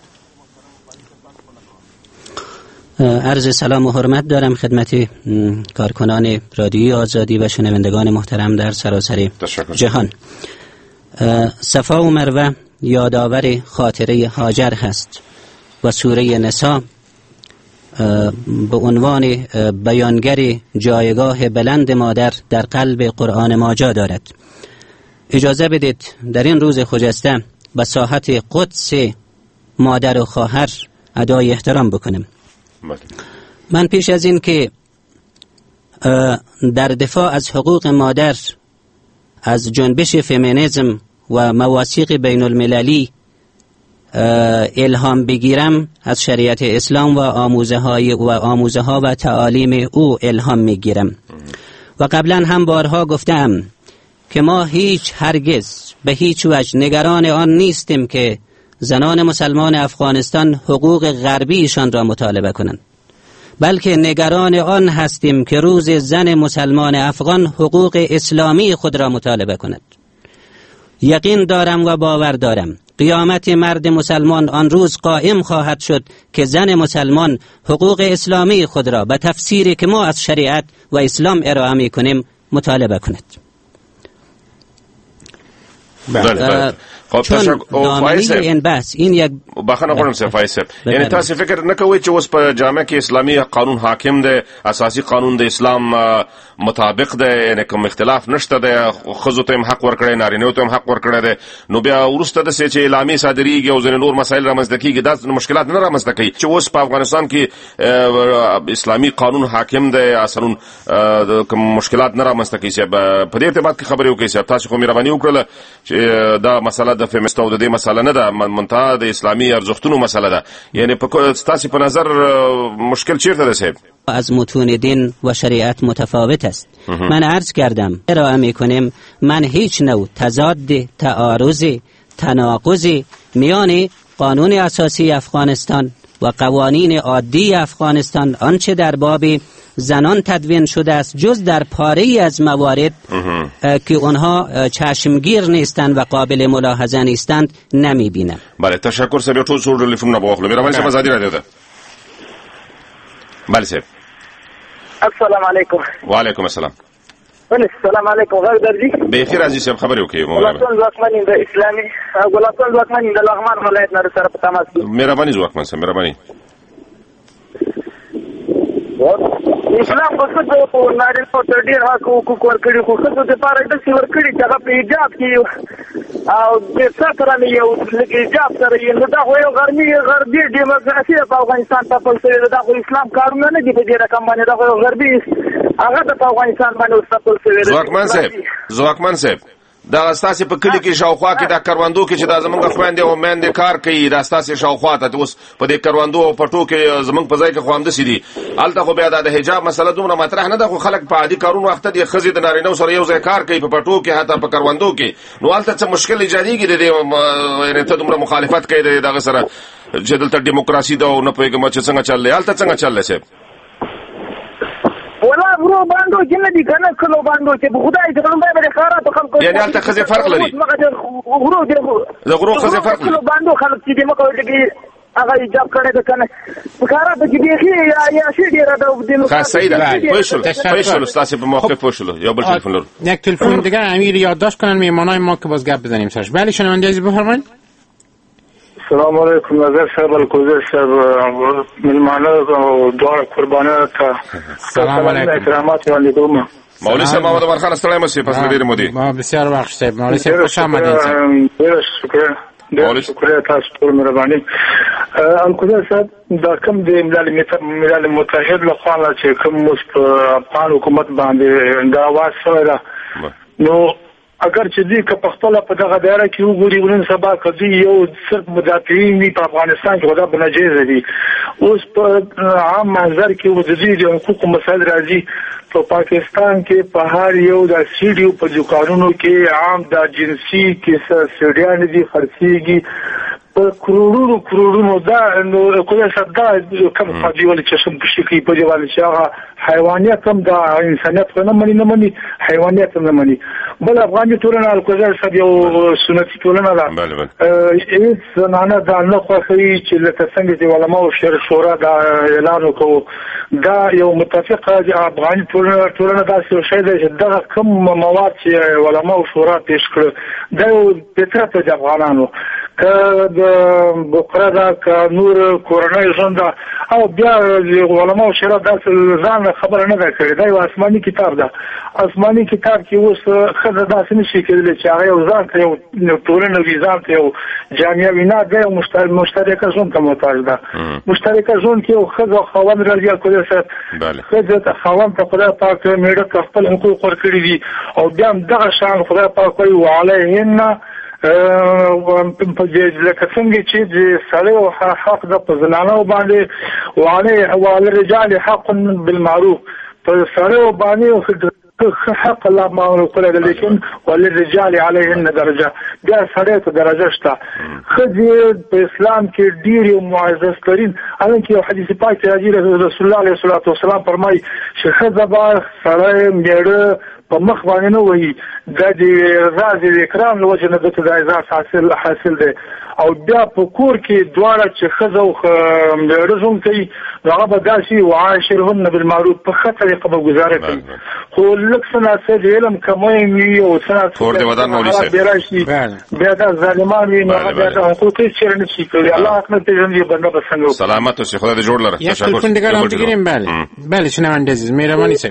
عرض سلام و حرمت دارم خدمت کارکنان رادیوی آزادی و شنوندگان محترم در سراسر جهان. صفا و مروه یادآور خاطره هاجر هست و سوره نساء به عنوان بیانگر جایگاه بلند مادر در قلب قرآن ما جا دارد. اجازه بدید در این روز خجسته به ساحت قدس مادر و خواهر ادای احترام بکنم. من پیش از این که در دفاع از حقوق مادر از جنبش فمینیسم و مواثیق بین المللی الهام بگیرم، از شریعت اسلام و آموزه ها و تعالیم او الهام میگیرم و قبلا هم بارها گفتم که ما هرگز به هیچ وجه نگران آن نیستیم که زنان مسلمان افغانستان حقوق غربیشان را مطالبه کنند، بلکه نگران آن هستیم که روز زن مسلمان افغان حقوق اسلامی خود را مطالبه کند. یقین دارم و باور دارم قیامت مرد مسلمان آن روز قائم خواهد شد که زن مسلمان حقوق اسلامی خود را به تفسیری که ما از شریعت و اسلام ارائه می کنیم مطالبه کند. چون دامنه این بحث این یک بخنه غواړم سه فایز صاحب، یعنی تاسو فکر نه کوئ چې اوس په جامعه کې اسلامي قانون حاکم دی، اساسي قانون د اسلام مطابق دی، یعنی کوم اختلاف نشته دی، ښځو ته هم حق ورکړی، نارینهو ته هم حق ورکړی دی، نو بیا وروسته داسې چې اعلامیې صادریږي او ځینې نور مسایل رامنځته کېږي دا مشکلات نه رامنځته کوي چې اوس په افغانستان کې اسلامي قانون حاکم دی، اصلا کوم مشکلات نه رامنځته کوي. صاحب په دې ارتباط کې خبرې وکړئ صاحب، تاسو خو مهرباني وکړله چې دا مسله د فیمینیست او د دې مسله نه ده، منتها د اسلامي ارزښتونو مسله ده، یعنی په ستاسو په نظر مشکل چیرته ده صاحب؟ از متون دین و شریعت متفاوت است. من عرض کردم ارائه میکنیم من هیچ نوع تضاد، تعارض، تناقض میان قانون اساسی افغانستان و قوانین عادی افغانستان آنچه در باب زنان تدوین شده است جز در پاره‌ای از موارد که اونها چشمگیر نیستند و قابل ملاحظه نیستند نمیبینم. بله تشکر صاحب. ټول څو ټلیفونونه به واخلو. مهرباني صاحب ازادي راډیو ده. بله صاحب السلام علیکم. وعلیکم السلام. السلام علیکم. غږ درځي؟ بخیر عزیز صاحب خبرې وکړئ. ګلستان ځواکمن د اسلامي ګلستان ځواکمن د لغمان ولایت نه سره په تماس کې. مهرباني ځواکمن صاحب مهرباني. اسلام خو څه په نارینه ته ډېر حقوق ورکړي، خو ښځو دپاره داسې ورکړي چې هغه په حجاب کې او د سره نه یو لږ حجاب سره یې، نو دا خو یو غربي ډیموکراسي ده په افغانستان تپل شوې ده. دا خو اسلام کارونه نه دي په دې رقم باندې، دا خو یو غربي هغه د په افغانستان باندې اوس تپل شوې ده. ځواکمن صاحب دا ستاسو په کلی کې شاوخوا کې دا کروندو کې چې دا زمونږ خويندې او میندې کار کوي، دا ستاسو شاوخوا ته اوس په دې کروندو او پټو کې زمونږ په ځای کې خو همداسې دي. هلته خو بیا د حجاب مسله دومره مطرح نه ده، خو خلک په عادي کارونو وخته دي، ښځې د نارینهو سره یو ځای کار کوي په پټو کې حتی په کروندو کې، نو هلته څه مشکل ایجادېږي د دې یعنې ته دومره مخالفت کوي د دغه سره چې دلته ډیموکراسي ده او نه پوهېږم چې څنګه چل دی. هلته څنګه چل دی صاحب؟ ولا ورو باندو چې نه دي کنه کلو باندو چې خدای دې کوم به خیرات خلکو، یعنی هلته ښځې فرق لري؟ ورو دې د غرو ښځې فرق لري؟ کلو باندو خلک چې دې مکو دې هغه ایجاب کړی ده کنه فکر به کې دیږي یا شي ډیر ده خاص صحیح ده پوښل استاد په موقع پوښل یا بل تلفن لرو یک تلفن دیگه امیر یادداشت کنن میهمانای ما که باز گپ بزنیم سرش. بله شنونده عزیز بفرمایید. السلام علیکم نظر صاحب الکوزر صاحب ملمانه و دوار قربانه تا سلام علیکم احترامات علیکم مولوی صاحب محمد عمر خان استلام مسی پس ډیر مودي ما بسیار وخت صاحب مولوی صاحب خوش آمدید ډیر شکر تاسو ټول مهرباني الکوزر صاحب دا کوم د ملل متحد له خوا چې کوم مست افغان حکومت باندې دا واسره نو اگر چې دې که په خپل په دغه دایره کې وګوري ورن سبا کدي یو صرف مدافعین په افغانستان کې ودا بنجیز دي اوس په عام منظر کې وځي د حقوقو مسایل راځي په پاکستان کې په هر یو د سیډیو په دکانونو کې عام د جنسي کې سیډیان دي خرڅيږي په کروڑونو دا نو کومه صدا کوم فاجیول چې شم په شي په دیوال چې هغه حیوانیت هم د انسانیت نه مني حیوانیت نه مني بل افغاني ټولنه الکوزر صاحب یو سنتي ټولنه ده هیڅ نه دا نه خوښي چې لکه څنګه چې علماء او شورا دا اعلان وکړو دا یو متفقه د افغاني ټولنه دا څه شی دی چې دا کوم مواد چې علماء او شورا پیش کړ دا فطرت د افغانانو که د بقره دا که نور کورنۍ ژوند او بیا علماء او شورا دا ځان خبره نه ده کړې دا یو آسماني کتاب ده آسماني کتاب کې اوس خزه داسې نشي کېدلی چې هغه یو ځان ته یو ټولنه وي ځان ته یو جامعه وینا ده یو مشترکه ژوند ته محتاج ده مشترکه ژوند کې یو ښځه او خاوند راځي الکوزر صاحب ښځه ته خاوند ته خدای پاک میړه ته خپل حقوق ورکړي دي او بیا هم دغه شان خدای پاک وایي وعلیهن لکه څنګه چې د سړی او حق د په زنانو باندې وعلى الرجال حق بالمعروف په سړی باندې حق الله ما کړل لیکن وللرجال عليهن درجه بیا سړی ته درجه شته خځې په اسلام کې ډېر معزز ترين هغه کې حدیث پاک راځي رسول الله عليه الصلاه والسلام فرمایي چې خځه با سړی میړه په مخ باندې نه وایي د رضا د اکرام له وجه نه د عزت حاصل دی او بیا په کور کې دواړه چې خزه او رزم کوي هغه به داسي وعاشرهن بالمعروف په ښه طریقه به گزاره کوي خو لږ څه د علم کمی وي او بیا دا ظالمان وي نو بیا د حقوق هیڅ چېرې نه شي کولی الله حق نه پېژني بنده به څنګه سلامت اوسې خدای دې جوړ لره یک تلفن دیگر هم بگیریم بله شنونده عزیز مهربانی صاحب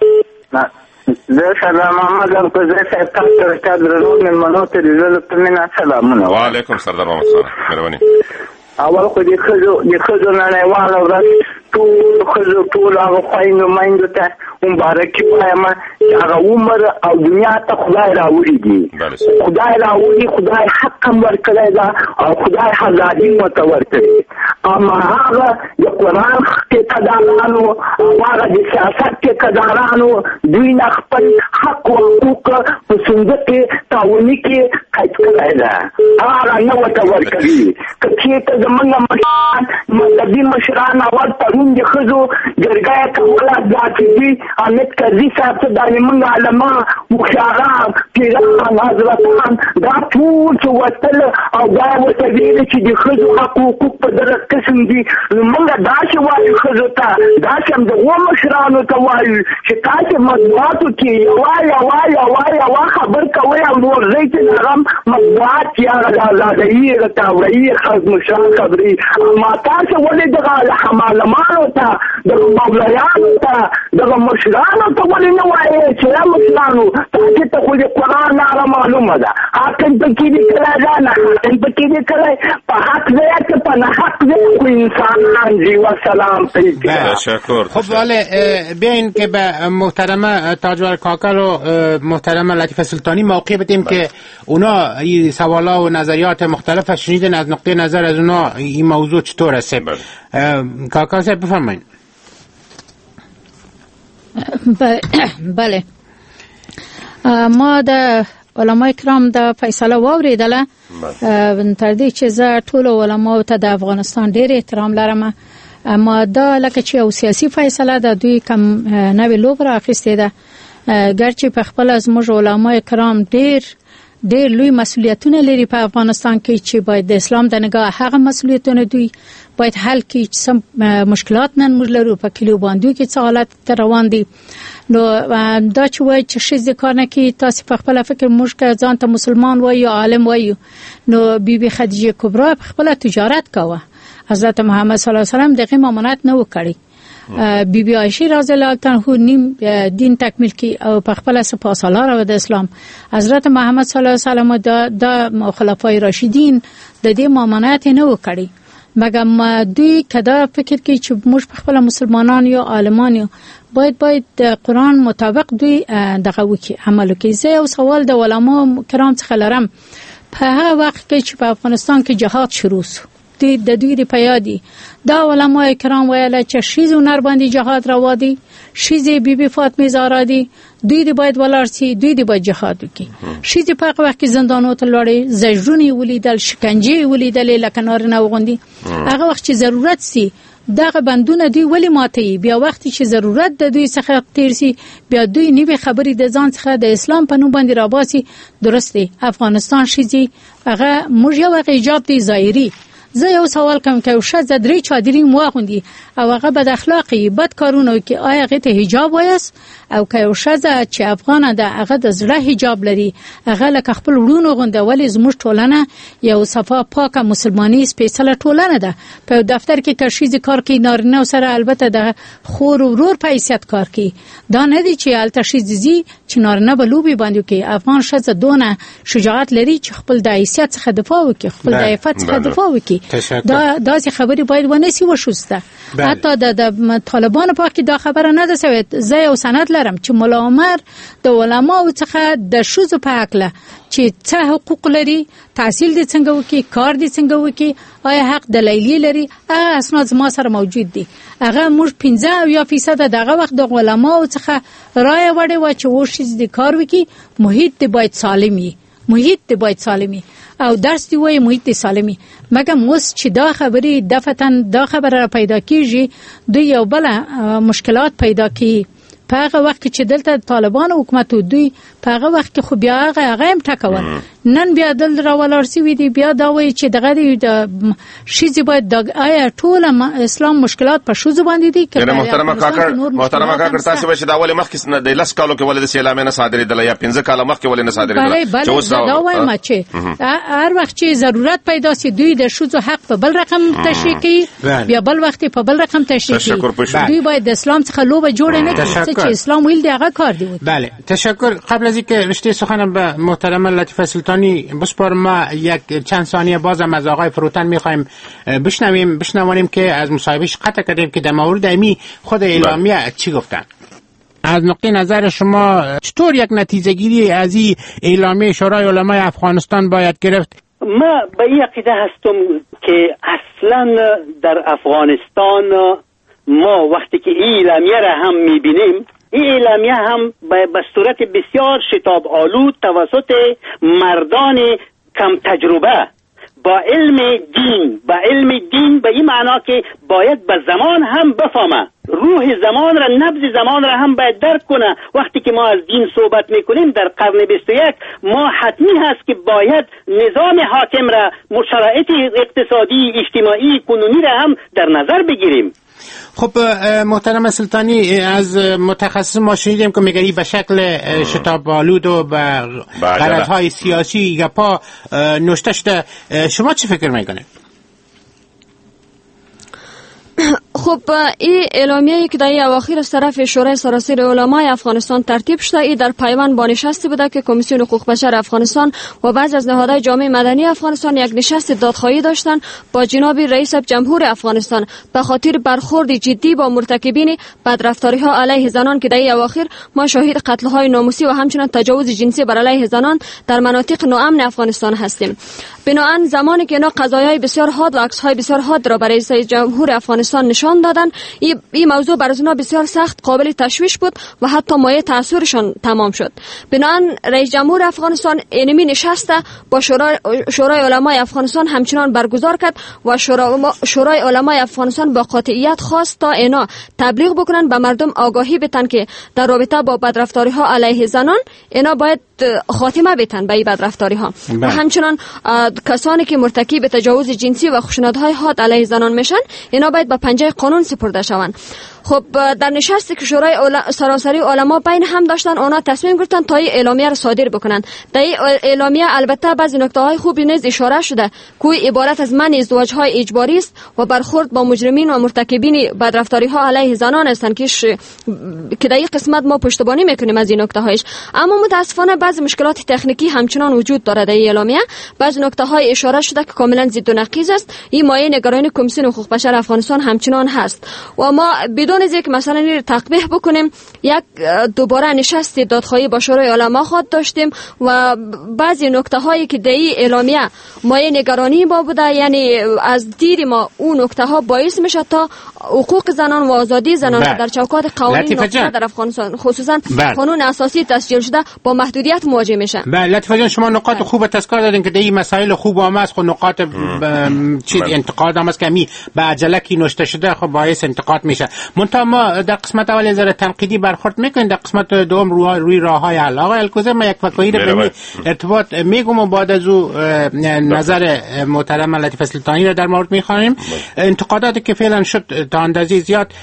زه سلام محمد الکوزر صاحب تاسو ته درنو مېلمنو ته د مینه سلامونه وعلیکم سردار محمد خان مهرباني اول خو د ښځو نړیواله ورځ ټول هغه خویندو میندو ته مبارکي وایم چې هغه عمر او دنیا ته خدای راوړي دي خدای راوړي خدای حق هم ورکړی ده او خدای ازادي هم ورته ورکړې اما هغه د قرآن ټیکهدارانو او هغه د سیاست ټیکهدارانو دوی نه خپل حق او حقوق په صندوق کې تعاوني کې قید کړی ده هغه نه ورته ورکوي که چېرته زموږ مشران مذهبي مشران اول پرون د ښځو جرګه یې کوله دا چې دوی حامد کرزي صاحب ته دا زموږ علما هوښیاران پیران حضرتان دا ټول چې وتل او دا ورته ویلي چې د ښځو حق حقوق په دغه قسم دي موږ داسې وایو ښځو ته داسې هم دغو مشرانو ته وایو چې تاسې مطبوعاتو کې یوه خبر کوئ او ورځئ چې د هغه مطبوعات چې هغه د ازادۍ راوړي مشران خبرې اما تاسې ولې دغه حمالمانو ته دغه مولیانو ته دغه مشرانو ته ولې نه وایې چې یا مشرانو تاسې ته خو د قرآن هغه معلومه ده حاکم پکې دې کړی ده نه حاکم پکې دې کړی په حق ځای کې په نه حق ځای خو انسانان دي وسلام تشکر خب ولی بیاین که به محترمه تاجور کاکل و محترمه لطیفه سلطانی موقع بدیم که اونا این سوالا و نظریات مختلف شنیدن از نقطه نظر از اونا این موضوع چطور است کاکل صاحب بفرمایید بله ما د علماء کرام د فیصله واوریدله تر دې چې زه ټول علماء ته د افغانستان ډېر احترام لرم اما دا لکه چې یو سیاسي فیصله ده دوی کم نوې لوبه راخیستې ده ګرچې په خپل زموږ علماء کرام ډېر ډېر لوی مسؤلیتونه لري په افغانستان کې چې باید د اسلام د نگاه هغه مسؤلیتونه دوی باید حل کړي چې سم مشکلات نن موږ لرو په کلیو باندې کې څه حالت روان دي. نو دا چې وایي چې ښځې کار نه کوي، تاسو په خپل فکر موږ که ځان ته مسلمان وایو عالم وایو، نو بیبي خدیجه کبرا په خپل تجارت کاوه، حضرت محمد صلی الله علیه وسلم دغه مامانت نه وکړي. بیبي عایشه رضی الله عنها نیم دین تکمیل کی او په خپل سپاسالار د اسلام. حضرت محمد صلی الله علیه وسلم د خلفای راشدین د دې مامانت نه وکړي، مګر دوی کدا فکر کوي چې موږ په خپل مسلمانان یا عالمان یو باید د قرآن مطابق دوی دغه وکي عمل کوي. زه یو سوال د علما کرام څخه لرم. په هغه وخت کې چې په افغانستان کې جهاد شروع شو، د دوی د پیادي دا علما کرام ویل چې شیز نر باندې جهاد روا دي، شیز بیبي فاطمه زهرا دي، دوی دی باید ولر سي، دوی دی باید جهاد وکي. شیز په هغه وخت کې زندانو ته لړې زجرونی ولیدل، شکنجه ولیدل، لکه نارینه وغوندي. هغه وخت چې ضرورت سي دغه بندونه دوی ولی ماتي، بیا وخت چې ضرورت د دوی څخه تیر سي بیا دوی نیوی خبرې د ځان څخه د اسلام په نوم باندې راباسي. درسته افغانستان شيزي هغه موږ یو حجاب دی ظاهري. زه یو سوال کوم که یو ښځه درې چادرې واغوندي او هغه بد اخلاقي بد کارونه کوي، آیا هغه ته حجاب وایست؟ او که یو ښځه چې افغانه ده هغه د زړه حجاب لري، هغه لکه خپل وروڼو غونډه، ولې زموږ ټولنه یو صفا پاکه مسلمانۍ سپېڅله ټولنه ده. په دفتر کې که ښځې کار کوي نارینه سره البته د خور او ورور په حیثیت کار کوي، دا نه دی چې هلته ښځې ځي چې نارینه به لوبې باندې کوي. افغان ښځه دونه شجاعت لري چې خپل د حیثیت څخه دفاع وکړي، خپل د عفت څخه دفاع وکړي. دا چې خبرې باید ونسی وشوسته. حتی د طالبانو په کې دا خبره نه ده سوې. زه یو سند لرم چې مولا عمر د علماو څخه د ښځو په حق چې څه حقوق لري، تحصیل دي څنګه وکي، کار دي څنګه وکي، آیا حق د لیلی لري، هغه اسناد زما سره موجود دي. هغه موږ 15% دغه وخت د علماو څخه رائے وړي و چې وشي د کار وکي، محیط دی باید سالمي، محیط دی باید سالمي او درس دی وای محیط دی سالمي. مګر موس چې دا خبرې دفتن دا خبره پیدا کیږي، دوی یو بل مشکلات پیدا کی. په هغه وخت چې دلته طالبان حکومت دوی په هغه وخت کې خو بیا هغه هم ټکول، نن بیا دل راولار سی وی دی بیا دا وایي چې دغه شیزه باید د آیا ټول اسلام مشکلات په شوزو باندې دي. کنه محترمه کاکړ تاسو به چې دا ولې مخکې نه د لاس کالو کې ولې د اعلان نه صادرې دل یا 15 کاله مخکې ولې نه صادرې دل چې اوس دا وایم چې هر وخت چې ضرورت پیدا سي دوی د شوزو حق په بل رقم تشریح کوي، بیا بل وخت په بل رقم تشریح کوي. دوی باید د اسلام څخه لوبه جوړ نه کړي چې اسلام ویل دی هغه کار دی. بله تشکر. قبل از اینکه رشته سخنم به محترم لطیفه سلطانی بسپارم، ما یک چند ثانیه بازم از آقای فروتن میخوایم بشنوانیم که از مصاحبهش قطع کردیم که در مورد امی خود اعلامیه چی گفتن. از نقطه نظر شما چطور یک نتیجه گیری از این اعلامیه شورای علمای افغانستان باید گرفت؟ ما به این عقیده هستم که اصلا در افغانستان ما وقتی که این اعلامیه را هم میبینیم، این اعلامیه هم به صورت بسیار شتاب آلود توسط مردان کم تجربه با علم دین به این معنا که باید به زمان هم بفهمه، روح زمان را، نبض زمان را هم باید درک کنه. وقتی که ما از دین صحبت میکنیم در قرن 21 ما حتمی هست که باید نظام حاکم را، شرایط اقتصادی اجتماعی کنونی را هم در نظر بگیریم. خب محترم سلطانی، از متخصص ما شنیدیم که میگه به شکل شتاب آلود و به غرضهای سیاسی گپا نوشته شده. شما چی فکر میکنید؟ خب این اعلامیه‌ای که در اواخر از طرف شورای سراسر علمای افغانستان ترتیب شده، این در پیوند با نشستی بوده که کمیسیون حقوق بشر افغانستان و بعضی از نهادهای جامعه مدنی افغانستان یک نشست دادخواهی داشتن با جناب رئیس جمهور افغانستان به خاطر برخورد جدی با مرتکبین بدرفتاری‌ها علیه زنان که در اواخر ما شاهد قتل‌های ناموسی و همچنین تجاوز جنسی بر علیه زنان در مناطق ناامن افغانستان هستیم. بنابراین زمانی که اینا قضایای بسیار حاد و عکس‌های بسیار حاد را برای رئیس جمهور افغانستان نشان دادن، این موضوع برای اونا بسیار سخت قابل تشویش بود و حتی مایه تاثیرشان تمام شد. بنابراین رئیس جمهور افغانستان اینمی نشسته با شورای علمای افغانستان همچنان برگزار کرد و شورای علمای افغانستان با قاطعیت خواست تا اینا تبلیغ بکنن، به مردم آگاهی بدن که در رابطه با بدرفتاری‌ها علیه زنان اینا باید خاتمه بتن به این بدرفتاری ها. و همچنان کسانی که مرتکب تجاوز جنسی و خشونت‌های حاد علیه زنان میشن اینا باید به پنجه قانون سپرده شوند. خب در نشستی که شورای سراسری علما بین هم داشتن، اونا تصمیم گرفتن تا این اعلامیه را صادر بکنن. در این اعلامیه البته بعضی نکته‌های خوبی نیز اشاره شده که عبارت از منع ازدواج‌های اجباری است و برخورد با مجرمین و مرتکبین بدرفتاری‌ها علیه زنان هستند که در این قسمت ما پشتیبانی میکنیم از این نکته‌هایش. اما متاسفانه بعضی مشکلات تکنیکی همچنان وجود داره در این اعلامیه. بعضی نکته‌های اشاره شده که کاملا ضد و نقیض است. این مایه نگرانی کمیسیون حقوق بشر افغانستان همچنان هست و ما بدون از اینکه مثلا این تقبیح بکنیم یک دوباره نشست دادخواهی با شورای علما خود داشتیم و بعضی نکته هایی که در این اعلامیه مایه نگرانی ما بوده، یعنی از دید ما اون نکته ها باعث میشه تا حقوق زنان و آزادی زنان در چوکات قوانین در افغانستان خصوصا قانون اساسی تسجیل شده با محدودیت مواجه میشه. بله لطفا جان، شما نقاط خوب تذکر دادین که در این مسائل خوب هم است، خب نقاط چیز انتقاد هم است که می به عجله کی نوشته شده خب باعث انتقاد میشه. منتها ما در قسمت اول ذره تنقیدی برخورد میکنیم، در قسمت دوم روی راههای حل. آقای الکوزه ما یک فکری به ارتباط میگم و بعد از او نظر محترم لطیفه سلطانی را در مورد میخوانیم. انتقاداتی که فعلا شد تا اندازه زیاد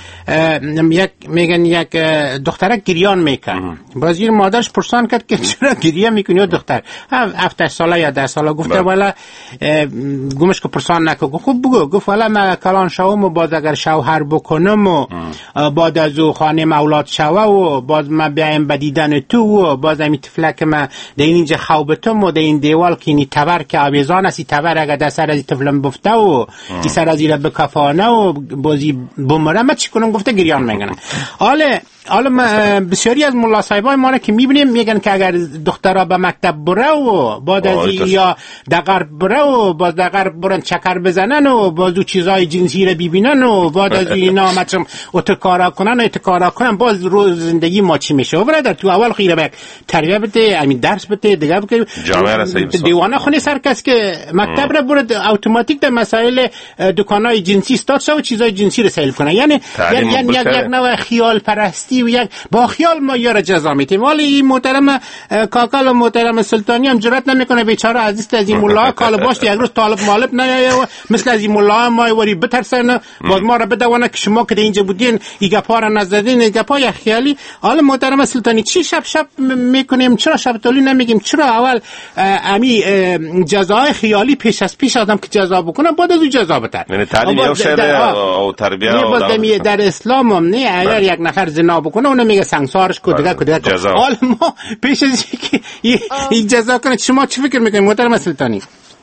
میگن یک دخترک گریان میکن، بازی مادرش پرسان کرد که چرا گریه میکنی دختر 7 ساله یا 10 ساله، گفته والا گمش که پرسان نکن. خوب بگو. گفت والا من کلان شوم و باز اگر شوهر بکنم و بعد از او خانه اولاد شوه و باز من بیایم بدیدن تو و باز امی تفلک من در اینجا خوابتم و در این دیوال که اینی تور که آویزان است، تور اگر در سر از طفلم بفته و این سر از ایره بکفانه و بازی بمره من چی کنم؟ گفته گریان میگنم. حالا بسیاری از ملا صاحبای ما را که میبینیم میگن که اگر دخترها به مکتب بره و بعد از یا در غرب بره و باز در غرب برن چکر بزنن و باز او چیزای جنسی را ببینن و بعد از اینا مثلا اتکارا کنن باز روز زندگی ما چی میشه؟ و برادر تو اول خیره به تربیه بده، همین درس بده دیگه بگه دیوانه خونه سر کس که مکتب را برد اتوماتیک در مسائل دکانای جنسی استاد شو و چیزای جنسی را سیل کنه. یعنی یک نوع خیال پرستی و یک با خیال ما یاره جزا میتیم. ولی این محترم کاکل و محترم سلطانی هم جرئت نمیکنه بیچاره عزیز از این ملا کال باش یک روز طالب مالب نه مثل از این ملا ما وری بترسن باز ما را بدونه که شما که اینجا بودین این گپا را نزدین، این گپا یک خیالی. حالا محترم سلطانی چی شب میکنیم؟ چرا شب طولی نمیگیم؟ چرا اول امی جزای خیالی پیش آدم که جزا بکنه بعد از جزا بده؟ یعنی تعلیم او شعر او تربیت او در اسلام هم نه اگر یک نفر زنا بکنه اون میگه سنگسارش کو دیگه حال ما پیش از اینکه این جزا کنه شما چی فکر میکنید محترم سلطانی؟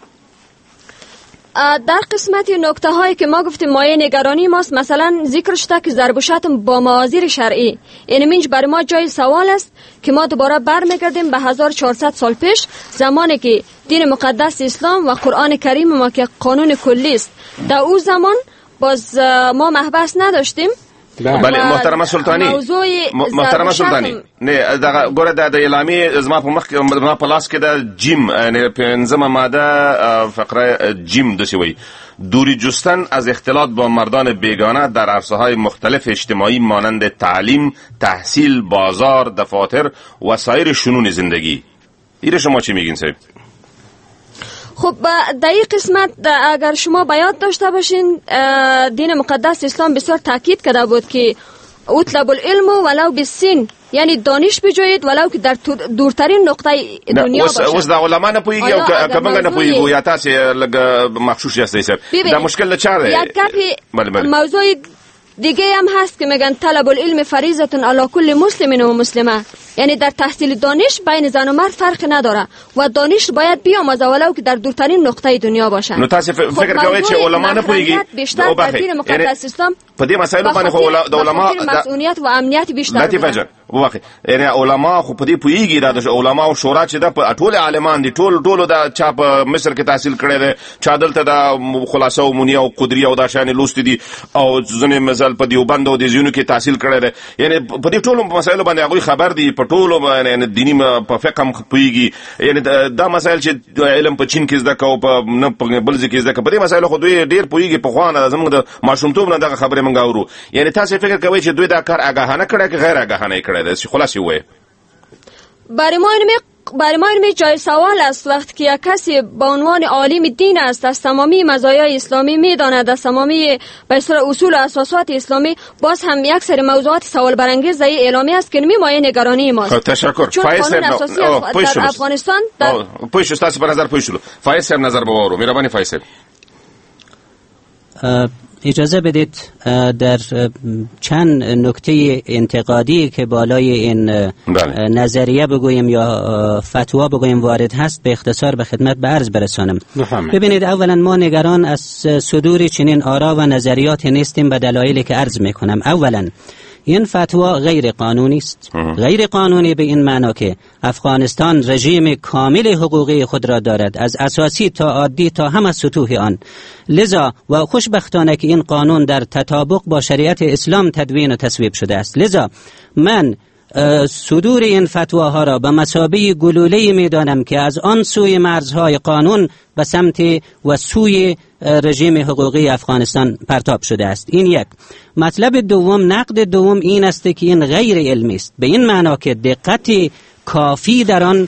در قسمت نکته هایی که ما گفتیم مایه نگرانی ماست، مثلا ذکر شده که ضرب و شتم با موازیر شرعی، این منج برای ما جای سوال است که ما دوباره برمیگردیم به 1400 سال پیش، زمانی که دین مقدس اسلام و قرآن کریم ما که قانون کلی است. در اون زمان باز ما محبس نداشتیم. بله محترم سلطانی نه دا ګوره د اعلامیې زما په مخ ما په لاس کې د جیم یعنی پنځمه ماده فقره جیم دسی وی دوری جستن از اختلاط با مردان بیگانه در عرصه‌های مختلف اجتماعی مانند تعلیم، تحصیل، بازار، دفاتر و سایر شنون زندگی. این شما چی میگین صاحب؟ خب در این قسمت اگر شما بیاد داشته باشین دین مقدس اسلام بسیار تاکید کرده بود که اطلب العلم ولو بالسین، یعنی دانش بجوید ولو که در دورترین نقطه دنیا باشه. اوس د علما نه پویږي او که موږ نه پویږو یا تاسو لږ مخصوص یاستئ صاحب دا مشکل چا دی؟ موضوع دیگه هم هست که میگن طلب العلم فریضه علی کل مسلم و مسلمه، یعنی در تحصیل دانش بین زن و مرد فرق نداره و دانش باید بیاموزه ولو که در دورترین نقطه دنیا باشه. نو تاسو فکر کوئ چې علما نه پویږي بیشتر در دین مقدس اسلام په دې مسایلو باندې خو د علما مسئولیت و امنیت بیشتر دی. واقعي یعنی علما خو په دې پویږي دا د علما او شورا چې د ټول عالمان دي ټول د چا په مصر کې تحصیل کړي دي، چا دلته د خلاصه او مونیه او قدریه او دا شان لوست دي او ځنې مثال په دیوبند او د زیونو کې تحصیل کړي دي. یعنی په دې ټول مسایلو باندې هغه خبر دي، په ټولو یعنی دینی په فقه هم پویږي. یعنی دا مسایل چې علم په چین کې زده کو په نه په بل ځای کې زده کو په دې مسایلو خو دوی ډیر پویږي. په خوانه زموږ د ماشومتوب نه دغه خبره مونږ اورو. یعنی تاسو فکر کوئ چې دوی دا کار آگاهانه کړی که غیر آگاهانه کړی دی؟ خلاصې وایي برای ما این برای ما جای سوال است وقتی که یک کسی با عنوان عالم دین است، از تمامی مزایای اسلامی میداند، از تمامی به اصطلاح اصول و اساسات اسلامی، باز هم یک سری موضوعات سوال برانگیز در اعلامی است که نمی‌مایه نگرانی ماست. تشکر. چون قانون اساسی در افغانستان پویش استاد به نظر پویش شلو. فایز صاحب نظر بوارو. مهربانی فایز صاحب. اجازه بدید در چند نکته انتقادی که بالای این نظریه بگویم یا فتوا بگویم وارد هست به اختصار به خدمت به عرض برسانم. ببینید، اولا ما نگران از صدور چنین آرا و نظریات نیستیم به دلایلی که عرض میکنم. اولا این فتوا غیر قانونی است. غیر قانونی به این معنا که افغانستان رژیم کامل حقوقی خود را دارد، از اساسی تا عادی تا همه سطوح آن. لذا و خوشبختانه که این قانون در تطابق با شریعت اسلام تدوین و تصویب شده است. لذا من صدور این فتواها را به مثابه گلوله‌ای می‌دانم که از آن سوی مرزهای قانون به سمت و سوی رژیم حقوقی افغانستان پرتاب شده است. این یک. مطلب دوم، نقد دوم این است که این غیر علمی است، به این معنا که دقت کافی در آن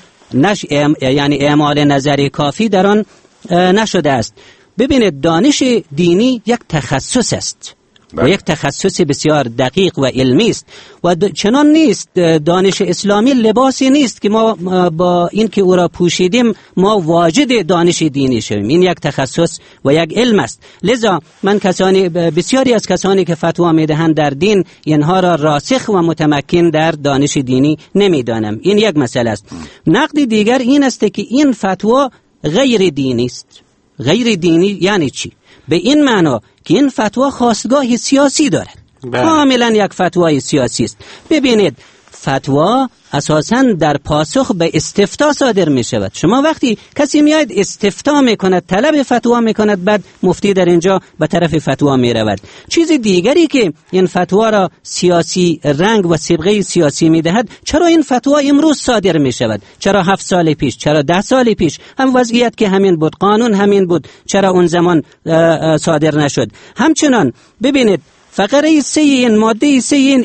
یعنی اعمال نظری کافی در آن نشده است. ببینید، دانش دینی یک تخصص است و یک تخصص بسیار دقیق و علمی است و چنان نیست. دانش اسلامی لباسی نیست که ما با این که او را پوشیدیم ما واجد دانش دینی شویم. این یک تخصص و یک علم است. لذا من بسیاری از کسانی که فتوا میدهند در دین، اینها را راسخ و متمکن در دانش دینی نمیدانم. این یک مسئله است. نقد دیگر این است که این فتوا غیر دینی است. غیر دینی یعنی چی؟ به این معنا که این فتوا خواستگاه سیاسی دارد. کاملا یک فتوای سیاسی است. ببینید، فتوا اساساً در پاسخ به استفتاء صادر می شود. شما وقتی کسی میاد استفتاء میکند، طلب فتوا میکند، بعد مفتی در اینجا به طرف فتوا می رود. چیز دیگری که این فتوا را سیاسی رنگ و صبغه سیاسی می دهد، چرا این فتوا امروز صادر می شود؟ چرا 7 سال پیش؟ چرا 10 سال پیش؟ هم وضعیت که همین بود، قانون همین بود، چرا اون زمان صادر نشد؟ همچنان ببینید، فقره 3 این ماده 3 این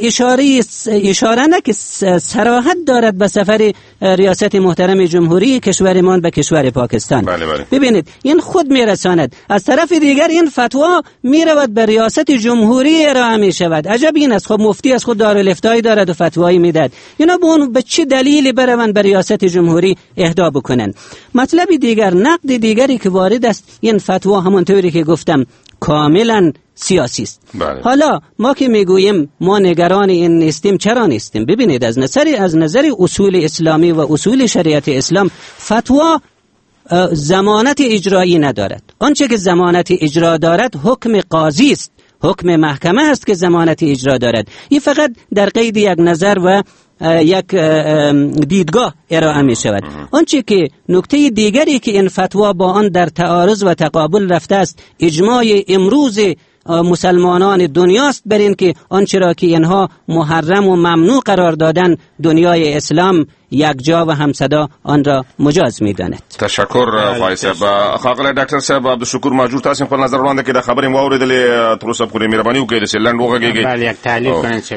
اشاره نه که صراحت دارد به سفر ریاست محترم جمهوری کشورمان به کشور پاکستان. بله. ببینید، این خود میرساند. از طرف دیگر این فتوا میرود به ریاست جمهوری ارائه می شود. عجب این است. خب مفتی از خود دارالافتایی دارد و فتوایی میداد. اینا به چه دلیلی بروند به ریاست جمهوری اهدا بکنن؟ مطلب دیگر، نقد دیگری که وارد است، این فتوا همونطوری که گفتم کاملا سیاسی است. حالا ما که میگوییم ما نگران این نیستیم، چرا نیستیم؟ ببینید، از نظر اصول اسلامی و اصول شریعت اسلام فتوا ضمانت اجرایی ندارد. آنچه که ضمانت اجرا دارد حکم قاضی است، حکم محکمه است که ضمانت اجرا دارد. این فقط در قید یک نظر و یک دیدگاه ارائه می شود. آنچه که نکته دیگری که این فتوا با آن در تعارض و تقابل رفته است، اجماع امروز مسلمانان دنیاست بر این که آنچه را که اینها محرم و ممنوع قرار دادن، دنیای اسلام یک جا و همصدا آن را مجاز می‌داند. تشکر فایز صاحب. خاغلی ډاکټر صاحب عبدالشکور موجود، تاسو خپل نظر وړاندې کړئ. خبرې مو اورېدلې، تر اوسه پورې مهرباني وکړئ د سیلند وغږیږئ. بله، یک تعلیق کنید.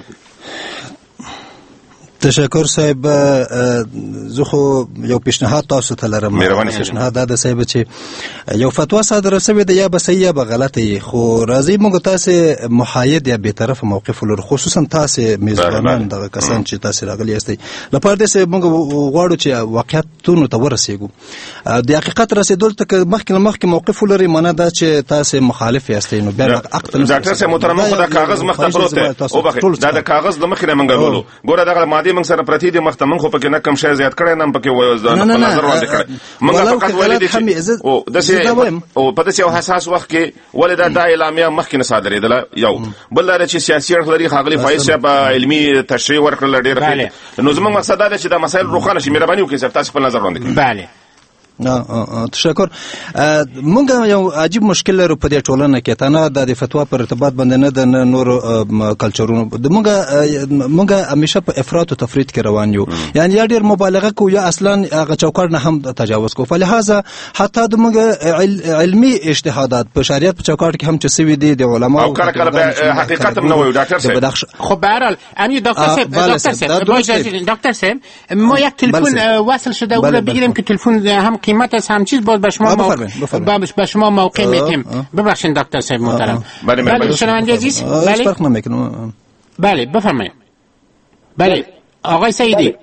تشکر صاحب. زه خو یو پیشنهاد تاسو ته لرم. پیشنهاد دا ده صاحب چې یو فتوا صادره شوې ده، یا به صحیح یا به غلطه وي، خو راځي موږ تاسو محاید یا بیطرف موقف ولرو، خصوصا تاسو میزبانان دغه کسان چې تاسو راغلي یاستئ. لپاره دې موږ غواړو چې واقعیتونو ته ورسېږو. د حقیقت رسېدل ته مخکې موقف ولري، معنا دا چې تاسو مخالف یاستئ. نو بیا ډاکټر صاحب محترم، خو دا کاغذ مخ ته پروت دی. او بخې دا د کاغذ د مخې نه منګه ولو. ګوره دغه ماده موږ سره پرتی دي، مخ ته موږ خو پکې نه کم شی زیات کړی، نه پکې په نظر وړاندې کړی. موږ فقط ولې دي او داسې او په داسې یو حساس وخت کې ولې دا اعلامیه مخکې نه صادرېدله. یو بل دا چې سیاسي اړخ لري، ښاغلي فایز صاحب علمي تشریح ورکړله ډېره. نو زموږ مقصد دا دی چې دا مسایل روښانه شي. مهرباني وکړئ صاحب، تاسو خپل نظر وړاندې کړئ. بله، تشکر. مونږ یو عجیب مشکل لرو په دې ټولنه کې، تنه د فتوا پر ارتباط باندې نه د نور کلچرونو. مونږ همیشه په افراط او تفرید کې روان یو، یعنی یا ډیر مبالغه کو یا اصلا هغه چوکاټ نه هم تجاوز کو. فلهذا حتی د مونږ علمی اجتهادات په شریعت په چوکاټ کې هم چې سوي دي د علما او کله کله حقیقت هم نه وي. ډاکټر صاحب خب به هر حال امیر دکتر صاحب ما یک تلفن وصل شده او رو بگیریم که تلفن هم قیمت است هم چیز باز به شما موقع میدیم. ببخشید دکتر صاحب محترم. بله شنونده عزیز. بله بفرمایید. بله آقای سعیدی.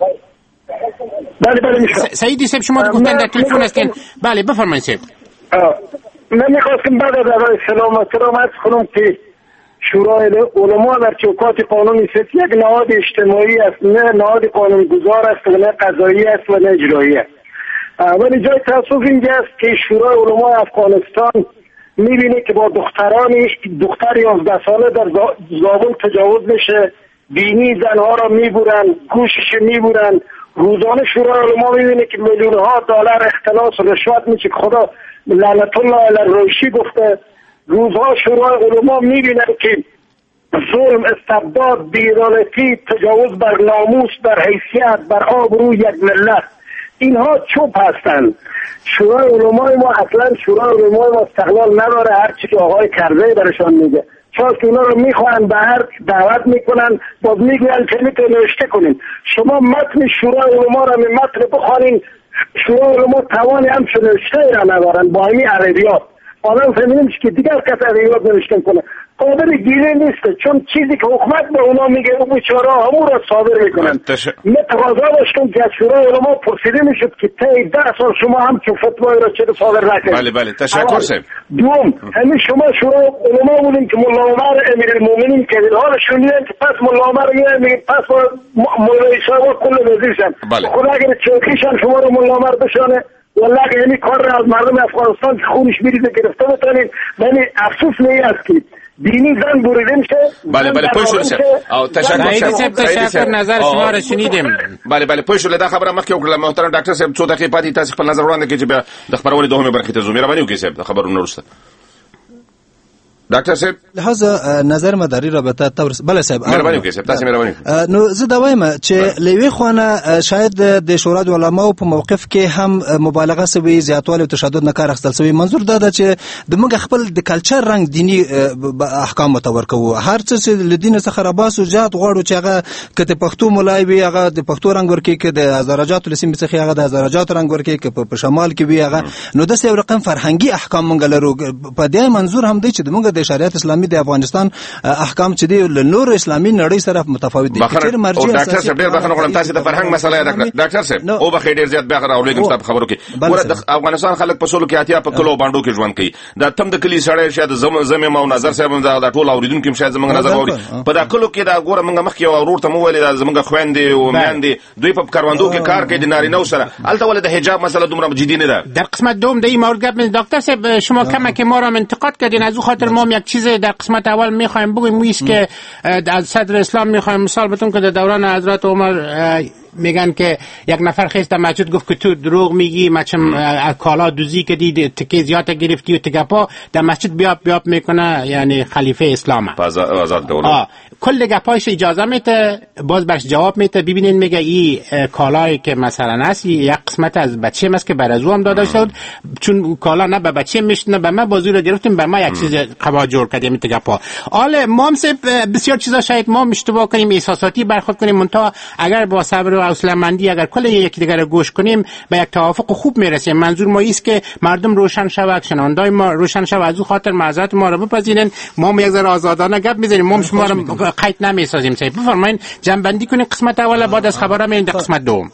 بله سعیدی صاحب شما گفتن در تلفن هستین. بله بفرمایید صاحب. من میخواستم بعد از اول سلام عرض کنم که شورای علما در چوکات قانون است یک نهاد اجتماعی است، نه نهاد قانونگذار است و نه قضایی است و نه اجرایی است. ولی جای تاسف اینجا است که شورای علما افغانستان میبینه که با دختر 11 ساله در زابل تجاوز میشه، بینی زنها را میبرن، گوشش میبرن. روزانه شورای علما میبینه که میلیون ها دلار اختلاس و رشوت میشه. خدا لعنت الله علی روشی گفته. روزها شورای علما میبینن که ظلم، استبداد، بی‌عدالتی، تجاوز بر ناموس، بر حیثیت، بر آبروی یک ملت، اینها چوب هستند. شورای علمای ما اصلا شورای علمای ما استقلال نداره. هر چی که آقای کرزی برشان میگه، چون که اونا رو میخوان به هر دعوت میکنن، باز میگوین که میتونه نوشته کنین. شما متن شورای علما رو متن بخوانین. شورای علما توانی هم نوشته را ندارن با همین عربیات. آدم فهمیدیم که دیگر کس عربیات نوشته کنه قادر گیره نیست، چون چیزی که حکومت به اونا میگه او بیچاره همون را صادر میکنن. من تقاضا داشتم که از شورای علما پرسیده میشد که طی 10 سال شما هم چون فتوای را چه صادر نکنید. بله تشکر صاحب. دوم همین شما شورای علما بودین که مولا عمر امیرالمومنین که حالا شنیدن که پس مولا عمر میگه پس مولا عیسی و کل وزیرشن. خدا اگر چوکیشن شما رو مولا عمر بشانه والله یعنی کار را از مردم افغانستان که خونش میریزه گرفته بتونید. یعنی افسوس نیست که دینی زن بریده میشه. بله پوه شد. تشکر نظر شما را شنیدیم. بله پوه شد. دا خبره مخکې وکړه محترم ډاکټر صاحب. 2 دقیقې پاتې تاسو خپل نظر وړاندې کړئ چې بیا د خبرونې دوهمه برخه ته زو مهرباني وکړئ صاحب د خبرونو وروسته. ډاکټر صاحب لهذا نظر مداري رابطه تورس. بله صاحب مهرباني وکړئ صاحب تاسو مهرباني. نو زه دا وایم چې لوی خوانه شاید د شورای علماو په موقف کې هم مبالغه سوي، زیاتوالی او تشدد نه کار اخیستل سوي. منظور دا ده چې د موږ خپل د کلچر رنګ دینی احکام متور کوو. هر څه چې لدین څخه رباس او جات غواړو چې هغه کته پښتو مولای وي، هغه د پښتو رنګ ورکی کې د درجات لسیم څخه هغه د درجات رنګ ورکی کې په شمال کې وي هغه. نو د څه رقم فرهنګي احکام مونږ لرو. په دې منظور هم دی چې موږ د شریعت اسلامي د افغانستان احکام چې دی له نور اسلامي نړۍ سره متفاوت دي. ډاکټر صاحب ډیر بخښنه غواړم تاسو د فرهنګ مسله ډاکټر صاحب او بخیر ډیر زیات بخښنه راولېږم تاسو خبرو کې. ګوره د افغانستان خلک په سولو کې اتیا په کلو باندې کې ژوند کوي. دا تم د کلی سړی شاید زمې ما نظر صاحب دا ټول اوریدونکو کې شاید زمونږ نظر اوري. په دا کلو کې دا ګوره موږ مخکې ورور ته مو ویل دا زمونږ خويندې او میندې دوی په کاروندو کې کار کوي د نارینه سره. البته ولې د حجاب مسله دومره جدي نه ده. در قسمت دوم د این مورد گپ دکتر صاحب شما کمک ما را انتقاد کردین. از او خاطر ما یک چیز در قسمت اول میخوایم بگویم میست که از صدر اسلام میخوایم مثال بتون که در دوران حضرت عمر میگن که یک نفر خیست در مسجد گفت که تو دروغ میگی، مچم کالا دوزی کردی، تکه زیاد گرفتی و تگپا در مسجد بیاب میکنه، یعنی خلیفه اسلامه. آزاد دولت کل گپایش اجازه میته، باز برش جواب میته. ببینین میگه این کالایی که مثلا هست یک قسمت از بچه است که بر از او هم داده شد، چون کالا نه به بچه میشنه به من بازی رو گرفتیم به ما یک چیز قبا جور کردیم تگپا. حالا ما هم بسیار چیزا شاید ما اشتباه کنیم، احساساتی برخورد کنیم، منتها اگر با صبر و حوصله‌مندی اگر کل یکی دیگر رو گوش کنیم به یک توافق خوب میرسیم. منظور ما است که مردم روشن شود، شنوندای ما روشن شود، از او خاطر معذرت ما رو بپذیرن. ما یک ذره آزادانه گپ می‌زنیم، ما شما رو قید نمی‌سازیم. صاحب بفرمایید جنبندی کنید قسمت اول، بعد از خبرها میریم در قسمت دوم.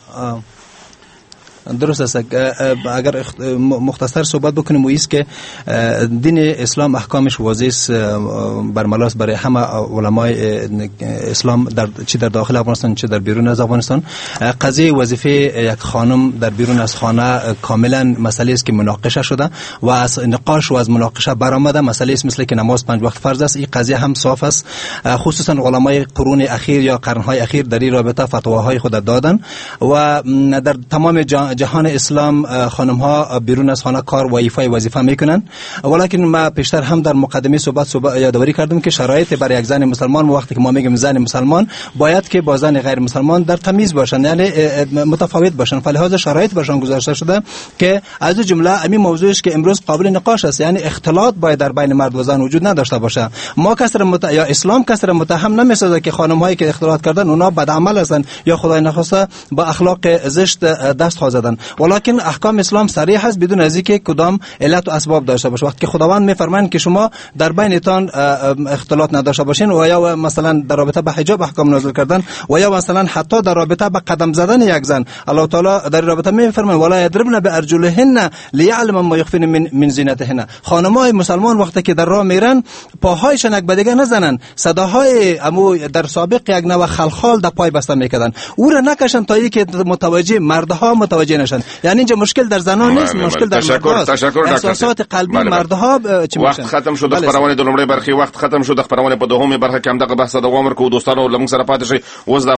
درست است. اگر مختصر صحبت بکنیم و ایست که دین اسلام احکامش واضح است، برملا است برای همه علمای اسلام چه در داخل افغانستان چه در بیرون از افغانستان. قضیه وظیفه یک خانم در بیرون از خانه کاملا مسئله است که مناقشه شده و از نقاش و از مناقشه برآمده. مسئله است مثل که نماز 5 وقت فرض است. این قضیه هم صاف است. خصوصا علمای قرون اخیر یا قرنهای اخیر در این رابطه فتواهای خود دادن و در تمام جهان اسلام خانم ها بیرون از خانه کار و ایفای وظیفه میکنن، ولکن ما پیشتر هم در مقدمه صحبت یادآوری کردم که شرایط برای یک زن مسلمان، وقتی که ما میگیم زن مسلمان، باید که با زن غیر مسلمان در تمیز باشن، یعنی متفاوت باشن. فلهذا شرایط برشان گذاشته شده که از جمله همین موضوعی است که امروز قابل نقاش است، یعنی اختلاط باید در بین مرد و زن وجود نداشته باشه. ما یا اسلام کسر متهم نمیسازه که خانم هایی که اختلاط کردن اونا بد عمل هستند یا خدای نخواسته با اخلاق زشت دست ها زدن، ولکن احکام اسلام صریح است بدون از اینکه کدام علت و اسباب داشته باشه. وقتی که خداوند میفرمایند که شما در بینتان اختلاط نداشته باشین و یا مثلا در رابطه با حجاب احکام نازل کردن و یا مثلا حتی در رابطه با قدم زدن یک زن، الله تعالی در رابطه میفرماید ولا یضربن بارجلهن لیعلم ما یخفین من زینتهن. خانم‌های مسلمان وقتی که در راه میرن پاهایشان یک به دیگه نزنن، صداهای امو در سابق یک نوع خلخال در پای بسته میکردن، او را نکشن تا اینکه متوجه مردها متوجه نشن. یعنی اینجا مشکل در زنان نیست، مشکل در مردها. احساسات قلبی مردها چی وقت ختم شد. خبرونه د لومړی برخه وخت ختم شد. خبرونه په دوهمه برخه کې هم دغه بحث دوام ورکړو. دوستانو لمون سره پاتې شئ.